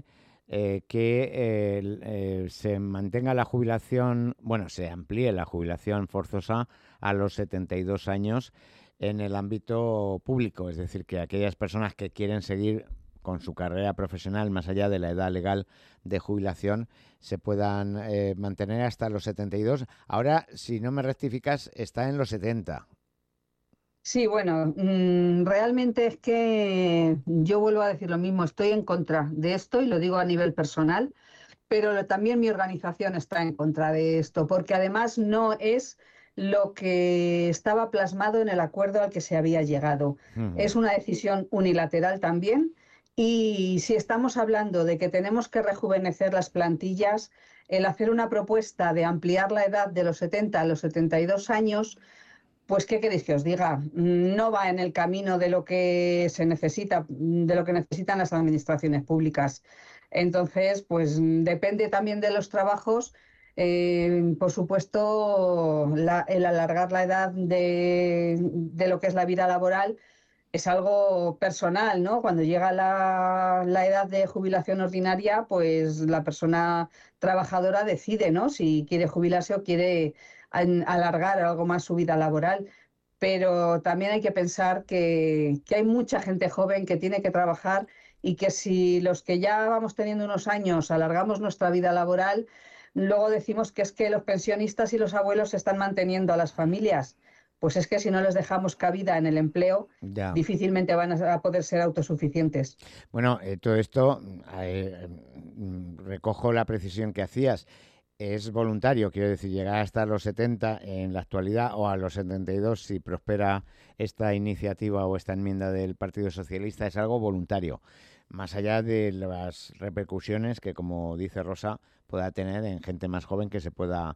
que se mantenga la jubilación, bueno, se amplíe la jubilación forzosa a los 72 años en el ámbito público, es decir, que aquellas personas que quieren seguir con su carrera profesional más allá de la edad legal de jubilación se puedan mantener hasta los 72. Ahora, si no me rectificas, está en los 70. Sí, bueno, realmente es que yo vuelvo a decir lo mismo, estoy en contra de esto y lo digo a nivel personal, pero también mi organización está en contra de esto, porque además no es lo que estaba plasmado en el acuerdo al que se había llegado. Es una decisión unilateral también, y si estamos hablando de que tenemos que rejuvenecer las plantillas, el hacer una propuesta de ampliar la edad de los 70 a los 72 años, pues ¿qué queréis que os diga? No va en el camino de lo que se necesita, de lo que necesitan las administraciones públicas. Entonces, pues depende también de los trabajos. Por supuesto, el alargar la edad de lo que es la vida laboral es algo personal, ¿no? Cuando llega la edad de jubilación ordinaria, pues la persona trabajadora decide, ¿no? Si quiere jubilarse o quiere alargar algo más su vida laboral. Pero también hay que pensar que hay mucha gente joven que tiene que trabajar y que si los que ya vamos teniendo unos años alargamos nuestra vida laboral, luego decimos que es que los pensionistas y los abuelos están manteniendo a las familias. Pues es que si no les dejamos cabida en el empleo, difícilmente van a poder ser autosuficientes. Bueno, todo esto, recojo la precisión que hacías, es voluntario, quiero decir, llegar hasta los 70 en la actualidad o a los 72 si prospera esta iniciativa o esta enmienda del Partido Socialista, es algo voluntario, más allá de las repercusiones que, como dice Rosa, pueda tener en gente más joven que se pueda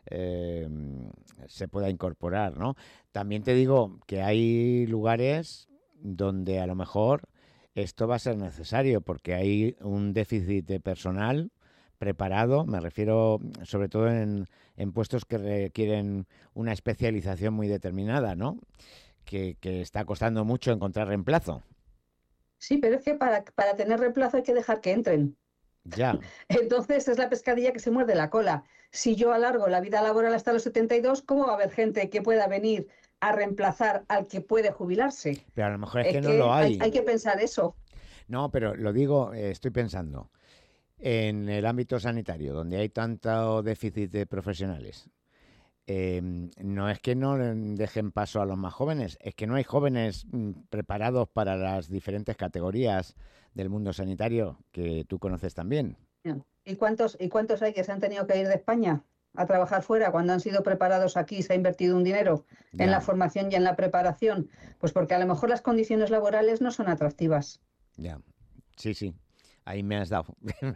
incorporar, ¿no? También te digo que hay lugares donde a lo mejor esto va a ser necesario porque hay un déficit de personal preparado, me refiero sobre todo en puestos que requieren una especialización muy determinada, ¿no? Que está costando mucho encontrar reemplazo. Sí, pero es que para tener reemplazo hay que dejar que entren. Ya. Entonces es la pescadilla que se muerde la cola. Si yo alargo la vida laboral hasta los 72, ¿cómo va a haber gente que pueda venir a reemplazar al que puede jubilarse? Pero a lo mejor es que no lo hay. Hay que pensar eso. No, pero lo digo, estoy pensando en el ámbito sanitario, donde hay tanto déficit de profesionales. No es que no dejen paso a los más jóvenes, es que no hay jóvenes preparados para las diferentes categorías del mundo sanitario que tú conoces también. ¿Y cuántos hay que se han tenido que ir de España a trabajar fuera cuando han sido preparados aquí? Se ha invertido un dinero en la formación y en la preparación. Pues porque a lo mejor las condiciones laborales no son atractivas. Ya, sí. Ahí me has dado.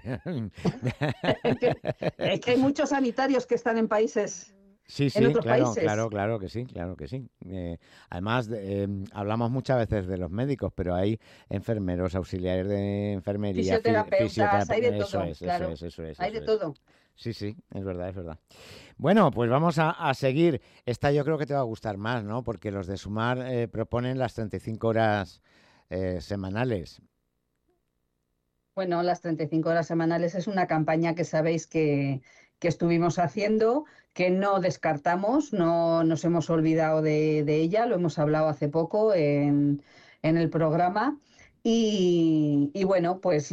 Es que hay muchos sanitarios que están en países... Sí, claro que sí. Además, hablamos muchas veces de los médicos, pero hay enfermeros, auxiliares de enfermería, fisioterapeutas, hay de todo, eso es. Hay de todo. Sí, es verdad. Bueno, pues vamos a seguir. Esta yo creo que te va a gustar más, ¿no? Porque los de Sumar proponen las 35 horas semanales. Bueno, las 35 horas semanales es una campaña que sabéis que estuvimos haciendo, que no descartamos, no nos hemos olvidado de ella, lo hemos hablado hace poco en el programa y bueno, pues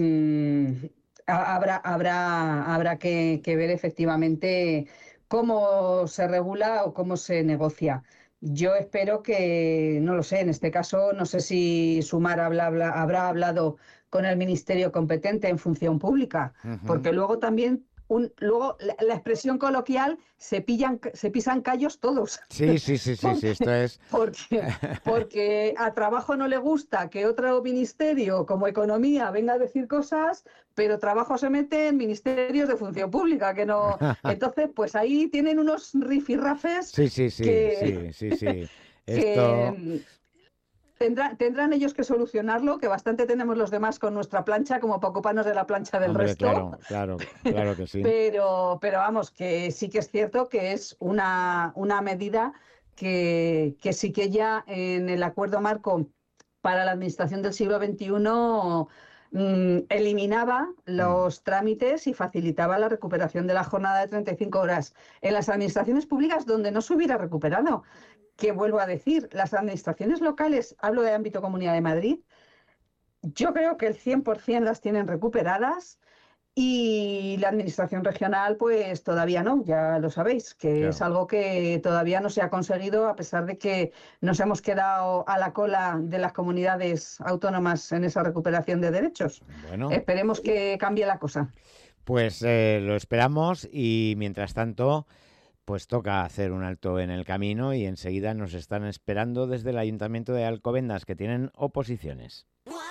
habrá que ver efectivamente cómo se regula o cómo se negocia. Yo espero que, no lo sé, en este caso, no sé si Sumar habrá hablado con el ministerio competente en función pública, porque luego también luego la expresión coloquial se pisan callos todos. Sí, esto es... Porque a Trabajo no le gusta que otro ministerio como Economía venga a decir cosas, pero Trabajo se mete en ministerios de función pública, que no... Entonces, pues ahí tienen unos rifirrafes Sí. Esto... Tendrán ellos que solucionarlo, que bastante tenemos los demás con nuestra plancha como para ocuparnos de la plancha del resto. Claro que sí. Pero vamos, que sí que es cierto que es una medida que sí que ya en el acuerdo marco para la administración del siglo XXI eliminaba los trámites y facilitaba la recuperación de la jornada de 35 horas en las administraciones públicas donde no se hubiera recuperado. Que vuelvo a decir, las administraciones locales, hablo de ámbito Comunidad de Madrid, yo creo que el 100% las tienen recuperadas y la administración regional pues todavía no, ya lo sabéis, que es algo que todavía no se ha conseguido a pesar de que nos hemos quedado a la cola de las comunidades autónomas en esa recuperación de derechos. Bueno. Esperemos que cambie la cosa. Pues lo esperamos y mientras tanto pues toca hacer un alto en el camino y enseguida nos están esperando desde el Ayuntamiento de Alcobendas, que tienen oposiciones.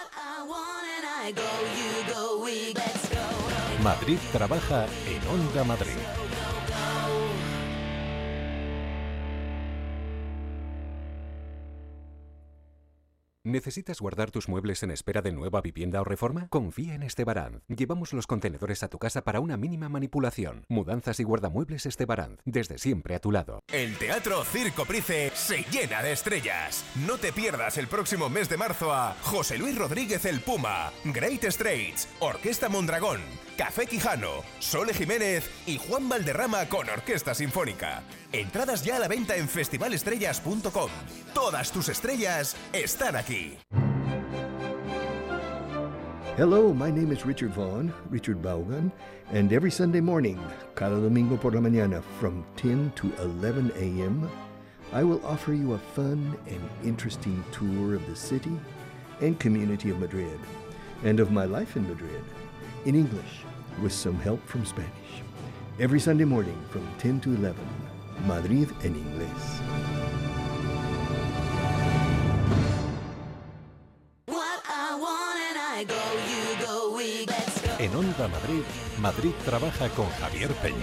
Madrid trabaja en Onda Madrid. ¿Necesitas guardar tus muebles en espera de nueva vivienda o reforma? Confía en Estebaranz. Llevamos los contenedores a tu casa para una mínima manipulación. Mudanzas y guardamuebles Estebaranz. Desde siempre a tu lado. El Teatro Circo Price se llena de estrellas. No te pierdas el próximo mes de marzo a José Luis Rodríguez el Puma, Great Straits, Orquesta Mondragón, Café Quijano, Sole Jiménez y Juan Valderrama con Orquesta Sinfónica. Entradas ya a la venta en festivalestrellas.com. Todas tus estrellas están aquí. Hello, my name is Richard Vaughn, Richard Vaughan, and every Sunday morning, cada domingo por la mañana, from 10 to 11 a.m., I will offer you a fun and interesting tour of the city and community of Madrid, and of my life in Madrid, in English, with some help from Spanish. Every Sunday morning, from 10 to 11, Madrid en inglés. En Onda Madrid, Madrid trabaja con Javier Peña.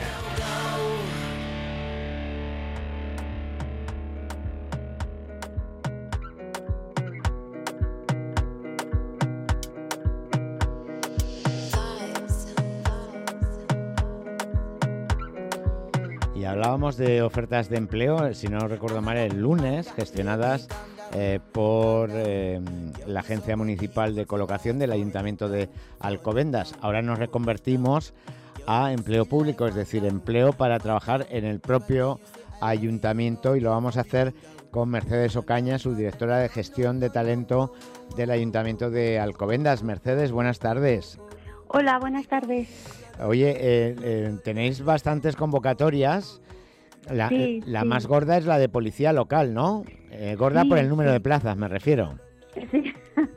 Y hablábamos de ofertas de empleo, si no recuerdo mal, el lunes, gestionadas por la Agencia Municipal de Colocación del Ayuntamiento de Alcobendas. Ahora nos reconvertimos a empleo público, es decir, empleo para trabajar en el propio ayuntamiento, y lo vamos a hacer con Mercedes Ocaña, subdirectora de Gestión de Talento del Ayuntamiento de Alcobendas. Mercedes, buenas tardes. Hola, buenas tardes. Oye, tenéis bastantes convocatorias. La más gorda es la de policía local, ¿no? Gorda por el número de plazas, me refiero. Sí.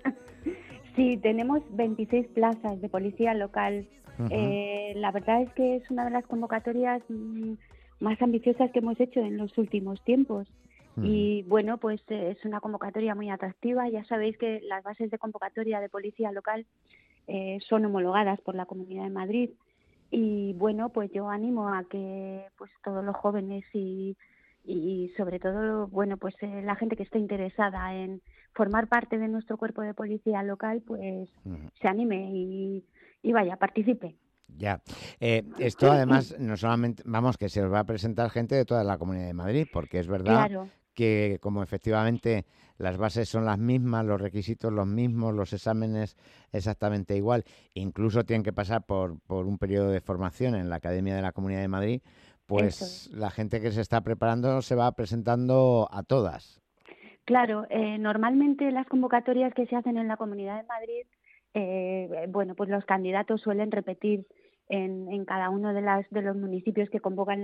Sí, tenemos 26 plazas de policía local. La verdad es que es una de las convocatorias más ambiciosas que hemos hecho en los últimos tiempos. Y bueno, pues es una convocatoria muy atractiva. Ya sabéis que las bases de convocatoria de policía local son homologadas por la Comunidad de Madrid. Y bueno, pues yo animo a que pues todos los jóvenes y sobre todo, bueno, pues la gente que esté interesada en formar parte de nuestro cuerpo de policía local, pues se anime y vaya, participe. Ya. Esto además no solamente, vamos, que se os va a presentar gente de toda la Comunidad de Madrid, porque es verdad, claro, que como efectivamente las bases son las mismas, los requisitos los mismos, los exámenes exactamente igual, incluso tienen que pasar por un periodo de formación en la Academia de la Comunidad de Madrid, pues la gente que se está preparando se va presentando a todas. Claro, normalmente las convocatorias que se hacen en la Comunidad de Madrid, bueno, pues los candidatos suelen repetir en cada uno de los municipios que convocan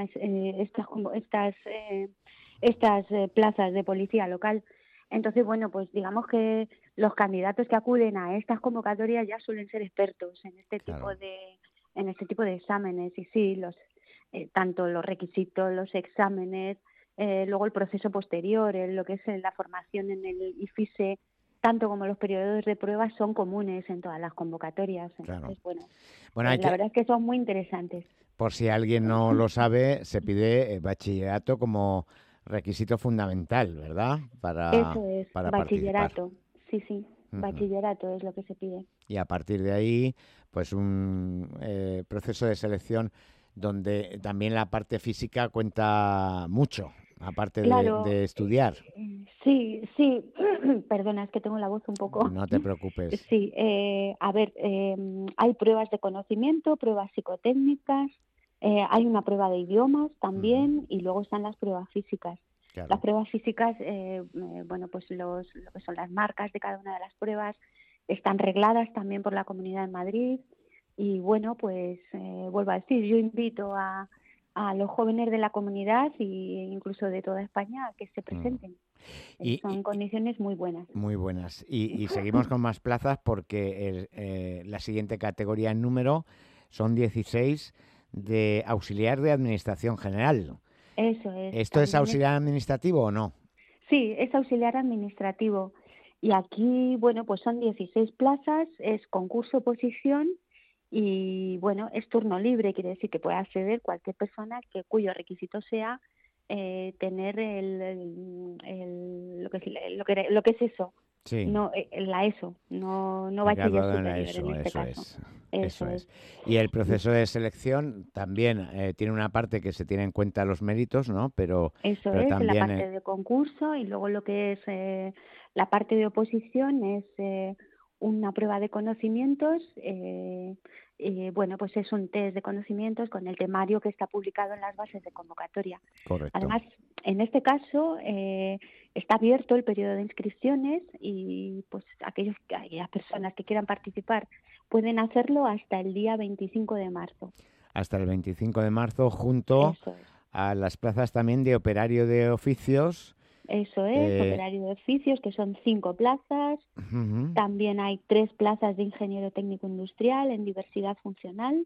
estas plazas de policía local. Entonces, bueno, pues digamos que los candidatos que acuden a estas convocatorias ya suelen ser expertos en este tipo de exámenes, y sí, tanto los requisitos, los exámenes, luego el proceso posterior, lo que es la formación en el IFISE, tanto como los periodos de pruebas son comunes en todas las convocatorias. Entonces, bueno, la verdad es que son muy interesantes. Por si alguien no lo sabe, se pide bachillerato como requisito fundamental, ¿verdad? Eso es, para bachillerato. participar. Sí, bachillerato es lo que se pide. Y a partir de ahí, pues un proceso de selección donde también la parte física cuenta mucho, aparte Claro, de estudiar. Sí, perdona, es que tengo la voz un poco. No te preocupes. Sí, a ver, hay pruebas de conocimiento, pruebas psicotécnicas, hay una prueba de idiomas también y luego están las pruebas físicas. Claro. Las pruebas físicas, bueno, pues lo que son las marcas de cada una de las pruebas están regladas también por la Comunidad de Madrid y bueno, pues vuelvo a decir, yo invito a los jóvenes de la comunidad e incluso de toda España a que se presenten. Son condiciones muy buenas. Muy buenas. Y seguimos con más plazas porque la siguiente categoría en número son 16 de auxiliar de administración general. Eso es. ¿Esto es auxiliar administrativo o no? Sí, es auxiliar administrativo. Y aquí, bueno, pues son 16 plazas, es concurso-oposición y, bueno, es turno libre, quiere decir que puede acceder cualquier persona cuyo requisito sea tener lo que es eso. Sí. No, la ESO, no bachiller superior ESO, en este caso. Eso es. Y el proceso de selección también tiene una parte que se tiene en cuenta los méritos, ¿no? Pero también la parte de concurso y luego lo que es la parte de oposición es una prueba de conocimientos. Bueno, pues es un test de conocimientos con el temario que está publicado en las bases de convocatoria. Correcto. Además, en este caso está abierto el periodo de inscripciones y pues aquellas personas que quieran participar pueden hacerlo hasta el día 25 de marzo. Hasta el 25 de marzo junto a las plazas también de operario de oficios. Eso es, operario de oficios, que son 5 plazas. También hay 3 plazas de ingeniero técnico industrial en diversidad funcional.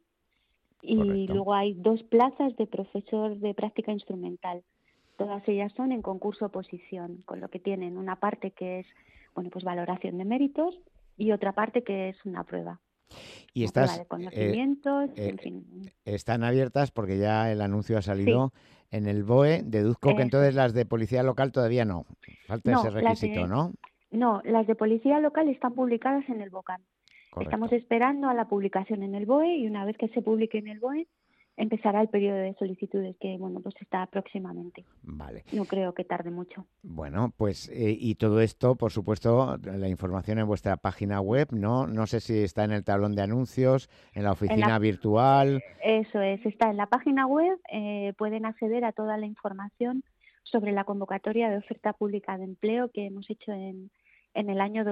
Y luego hay 2 plazas de profesor de práctica instrumental. Todas ellas son en concurso-oposición, con lo que tienen una parte que es, bueno, pues valoración de méritos y otra parte que es una prueba. Y prueba de conocimientos, en fin. Están abiertas porque ya el anuncio ha salido en el BOE. Deduzco que entonces las de policía local todavía no. Falta ese requisito, ¿no? No, las de policía local están publicadas en el BOCAN. Correcto. Estamos esperando a la publicación en el BOE y una vez que se publique en el BOE empezará el periodo de solicitudes que, bueno, pues está próximamente. Vale. No creo que tarde mucho. Bueno, pues y todo esto, por supuesto, la información en vuestra página web, ¿no? No sé si está en el tablón de anuncios, en la oficina virtual. Eso es, está en la página web, pueden acceder a toda la información sobre la convocatoria de oferta pública de empleo que hemos hecho en el año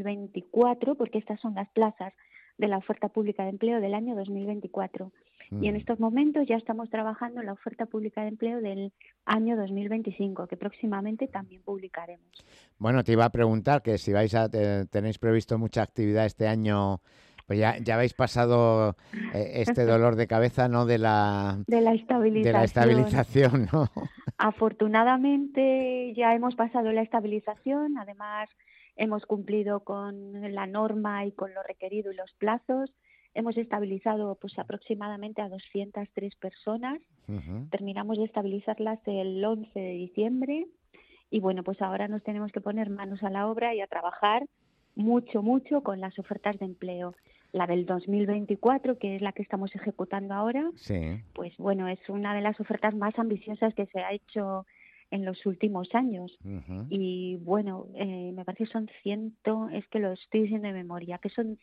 2024, porque estas son las plazas de la oferta pública de empleo del año 2024. Y en estos momentos ya estamos trabajando en la oferta pública de empleo del año 2025, que próximamente también publicaremos. Bueno, te iba a preguntar que si tenéis previsto mucha actividad este año, pues ya habéis pasado este dolor de cabeza, ¿no? De la estabilización, ¿no? Afortunadamente ya hemos pasado la estabilización, además hemos cumplido con la norma y con lo requerido y los plazos. Hemos estabilizado pues aproximadamente a 203 personas. Terminamos de estabilizarlas el 11 de diciembre y bueno, pues ahora nos tenemos que poner manos a la obra y a trabajar mucho con las ofertas de empleo. La del 2024, que es la que estamos ejecutando ahora, pues bueno, es una de las ofertas más ambiciosas que se ha hecho en los últimos años. Y bueno, me parece que son es que lo estoy diciendo de memoria, que son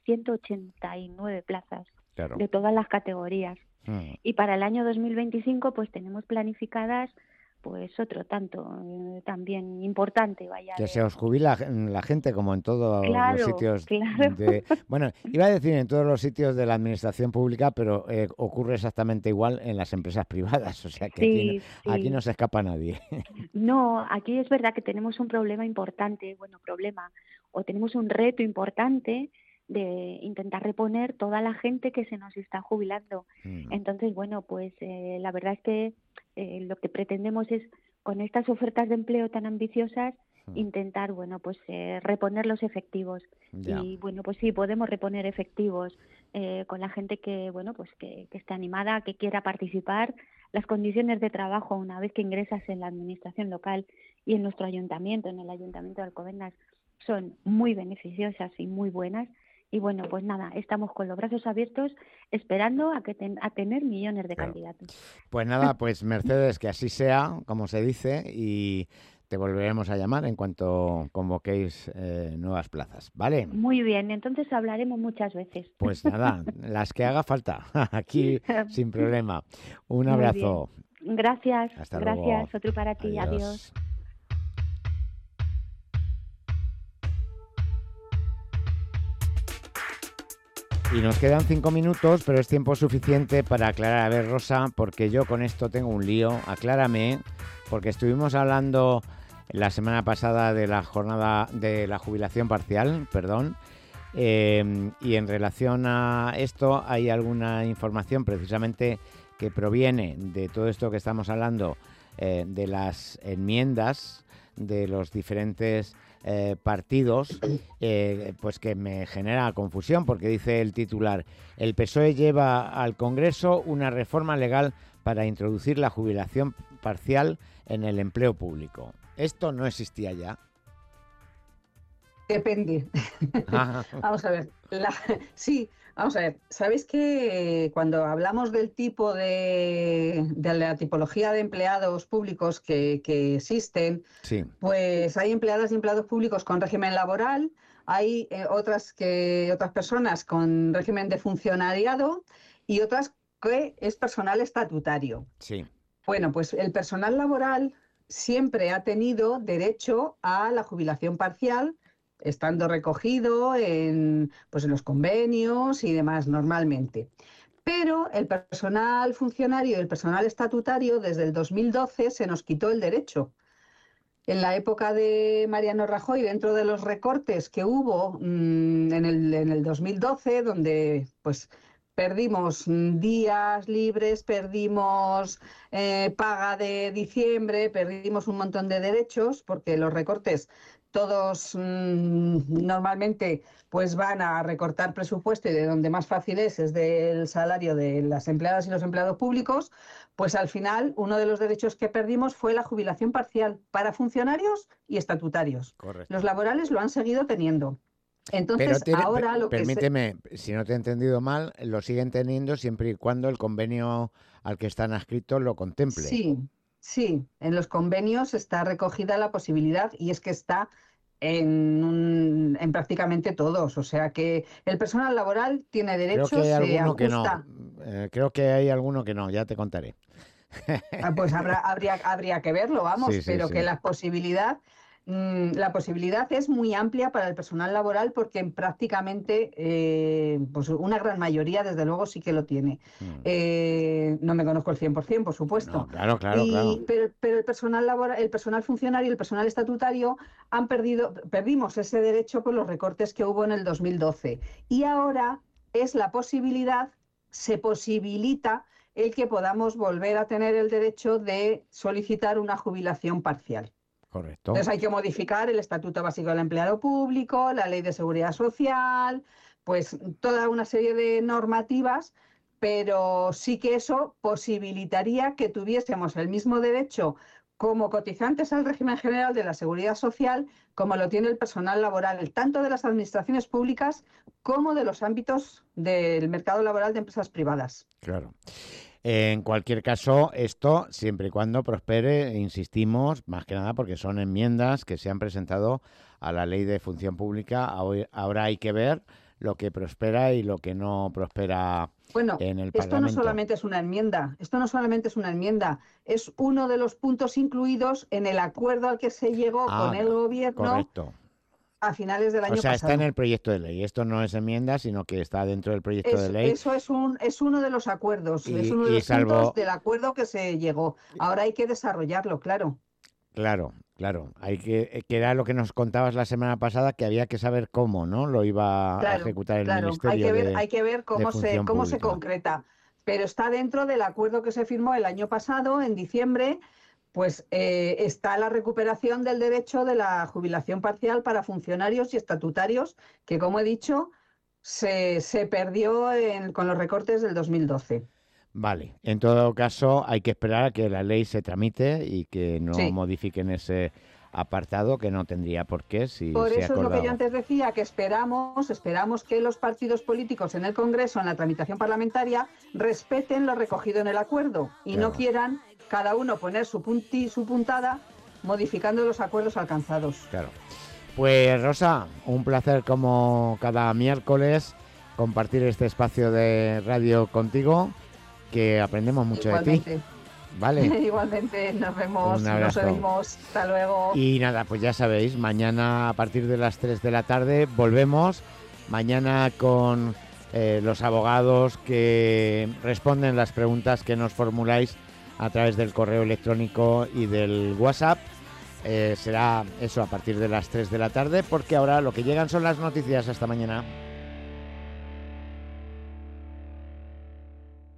189 plazas de todas las categorías. Y para el año 2025 pues tenemos planificadas pues otro tanto también importante. Que se os jubila la gente como en todos los sitios. Bueno, iba a decir en todos los sitios de la administración pública, pero ocurre exactamente igual en las empresas privadas, o sea que aquí no se escapa nadie. No, aquí es verdad que tenemos un problema importante, o tenemos un reto importante de intentar reponer toda la gente que se nos está jubilando. Entonces, bueno, pues la verdad es que lo que pretendemos es, con estas ofertas de empleo tan ambiciosas, intentar, bueno, pues reponer los efectivos. Y, bueno, pues sí, podemos reponer efectivos con la gente que, bueno, pues que esté animada, que quiera participar. las condiciones de trabajo una vez que ingresas en la administración local y en nuestro ayuntamiento, en el Ayuntamiento de Alcobendas, son muy beneficiosas y muy buenas. Y bueno, pues nada, estamos con los brazos abiertos esperando a tener millones de candidatos. Pues nada, pues Mercedes, que así sea, como se dice, y te volveremos a llamar en cuanto convoquéis nuevas plazas, ¿vale? Muy bien, entonces hablaremos muchas veces. Pues nada, las que haga falta, aquí sin problema. Un Muy abrazo. bien. Gracias, Hasta gracias. luego. Otro para ti, adiós. Y nos quedan 5 minutos, pero es tiempo suficiente para aclarar. A ver, Rosa, porque yo con esto tengo un lío. Aclárame, porque estuvimos hablando la semana pasada de la jornada de la jubilación parcial, y en relación a esto hay alguna información precisamente que proviene de todo esto que estamos hablando, de las enmiendas de los diferentes partidos, pues que me genera confusión, porque dice el titular: el PSOE lleva al Congreso una reforma legal para introducir la jubilación parcial en el empleo público. ¿Esto no existía ya? Depende. Vamos a ver. Sí, vamos a ver. ¿Sabéis que cuando hablamos del tipo de la tipología de empleados públicos que existen, sí, pues hay empleadas y empleados públicos con régimen laboral, hay otras personas con régimen de funcionariado y otras que es personal estatutario. Sí. Bueno, pues el personal laboral siempre ha tenido derecho a la jubilación parcial, estando recogido en los convenios y demás normalmente. Pero el personal funcionario y el personal estatutario, desde el 2012 se nos quitó el derecho. En la época de Mariano Rajoy, dentro de los recortes que hubo en el 2012, donde pues perdimos días libres, perdimos paga de diciembre, perdimos un montón de derechos, porque los recortes todos normalmente pues van a recortar presupuesto, y de donde más fácil es del salario de las empleadas y los empleados públicos. Pues al final uno de los derechos que perdimos fue la jubilación parcial para funcionarios y estatutarios. Correcto. Los laborales lo han seguido teniendo. Entonces, ahora lo que permíteme, si no te he entendido mal, lo siguen teniendo siempre y cuando el convenio al que están adscritos lo contemple. Sí, en los convenios está recogida la posibilidad, y es que está en prácticamente todos. O sea que el personal laboral tiene derechos. Creo que hay alguno que no. Creo que hay alguno que no, ya te contaré. Pues habría que verlo, vamos, sí, pero sí. Que la posibilidad es muy amplia para el personal laboral, porque prácticamente pues una gran mayoría, desde luego, sí que lo tiene. No me conozco el 100%, por supuesto. No, claro. Pero el personal laboral, el personal funcionario y el personal estatutario perdimos ese derecho por los recortes que hubo en el 2012. Y ahora se posibilita el que podamos volver a tener el derecho de solicitar una jubilación parcial. Correcto. Entonces hay que modificar el Estatuto Básico del Empleado Público, la Ley de Seguridad Social, pues toda una serie de normativas, pero sí que eso posibilitaría que tuviésemos el mismo derecho como cotizantes al régimen general de la Seguridad Social, como lo tiene el personal laboral, tanto de las administraciones públicas como de los ámbitos del mercado laboral de empresas privadas. Claro. En cualquier caso, esto siempre y cuando prospere, insistimos, más que nada porque son enmiendas que se han presentado a la Ley de Función Pública. Ahora hay que ver lo que prospera y lo que no prospera en el Parlamento. Esto no solamente es una enmienda, es uno de los puntos incluidos en el acuerdo al que se llegó con el Gobierno. Correcto. A finales del año pasado. O sea, está en el proyecto de ley. Esto no es enmienda, sino que está dentro del proyecto de ley. Eso es uno de los acuerdos, es uno de los puntos del acuerdo que se llegó. Ahora hay que desarrollarlo, claro. Claro. Que era lo que nos contabas la semana pasada, que había que saber cómo, ¿no? Lo iba a ejecutar el Ministerio. Hay que ver cómo se concreta. Pero está dentro del acuerdo que se firmó el año pasado, en diciembre. Pues está la recuperación del derecho de la jubilación parcial para funcionarios y estatutarios, que, como he dicho, se perdió con los recortes del 2012. Vale, en todo caso hay que esperar a que la ley se tramite y que no modifiquen ese apartado, que no tendría por qué si Por se eso es lo que yo acordaba. antes decía, que esperamos que los partidos políticos en el Congreso, en la tramitación parlamentaria, respeten lo recogido en el acuerdo y no quieran cada uno poner su puntada modificando los acuerdos alcanzados. Claro. Pues Rosa, un placer como cada miércoles compartir este espacio de radio contigo, que aprendemos mucho de ti. Vale. Igualmente, nos vemos, nos oímos, hasta luego. Y nada, pues ya sabéis, mañana a partir de las 3 de la tarde volvemos, mañana con los abogados que responden las preguntas que nos formuláis a través del correo electrónico y del WhatsApp. Será eso a partir de las 3 de la tarde, porque ahora lo que llegan son las noticias. Hasta mañana.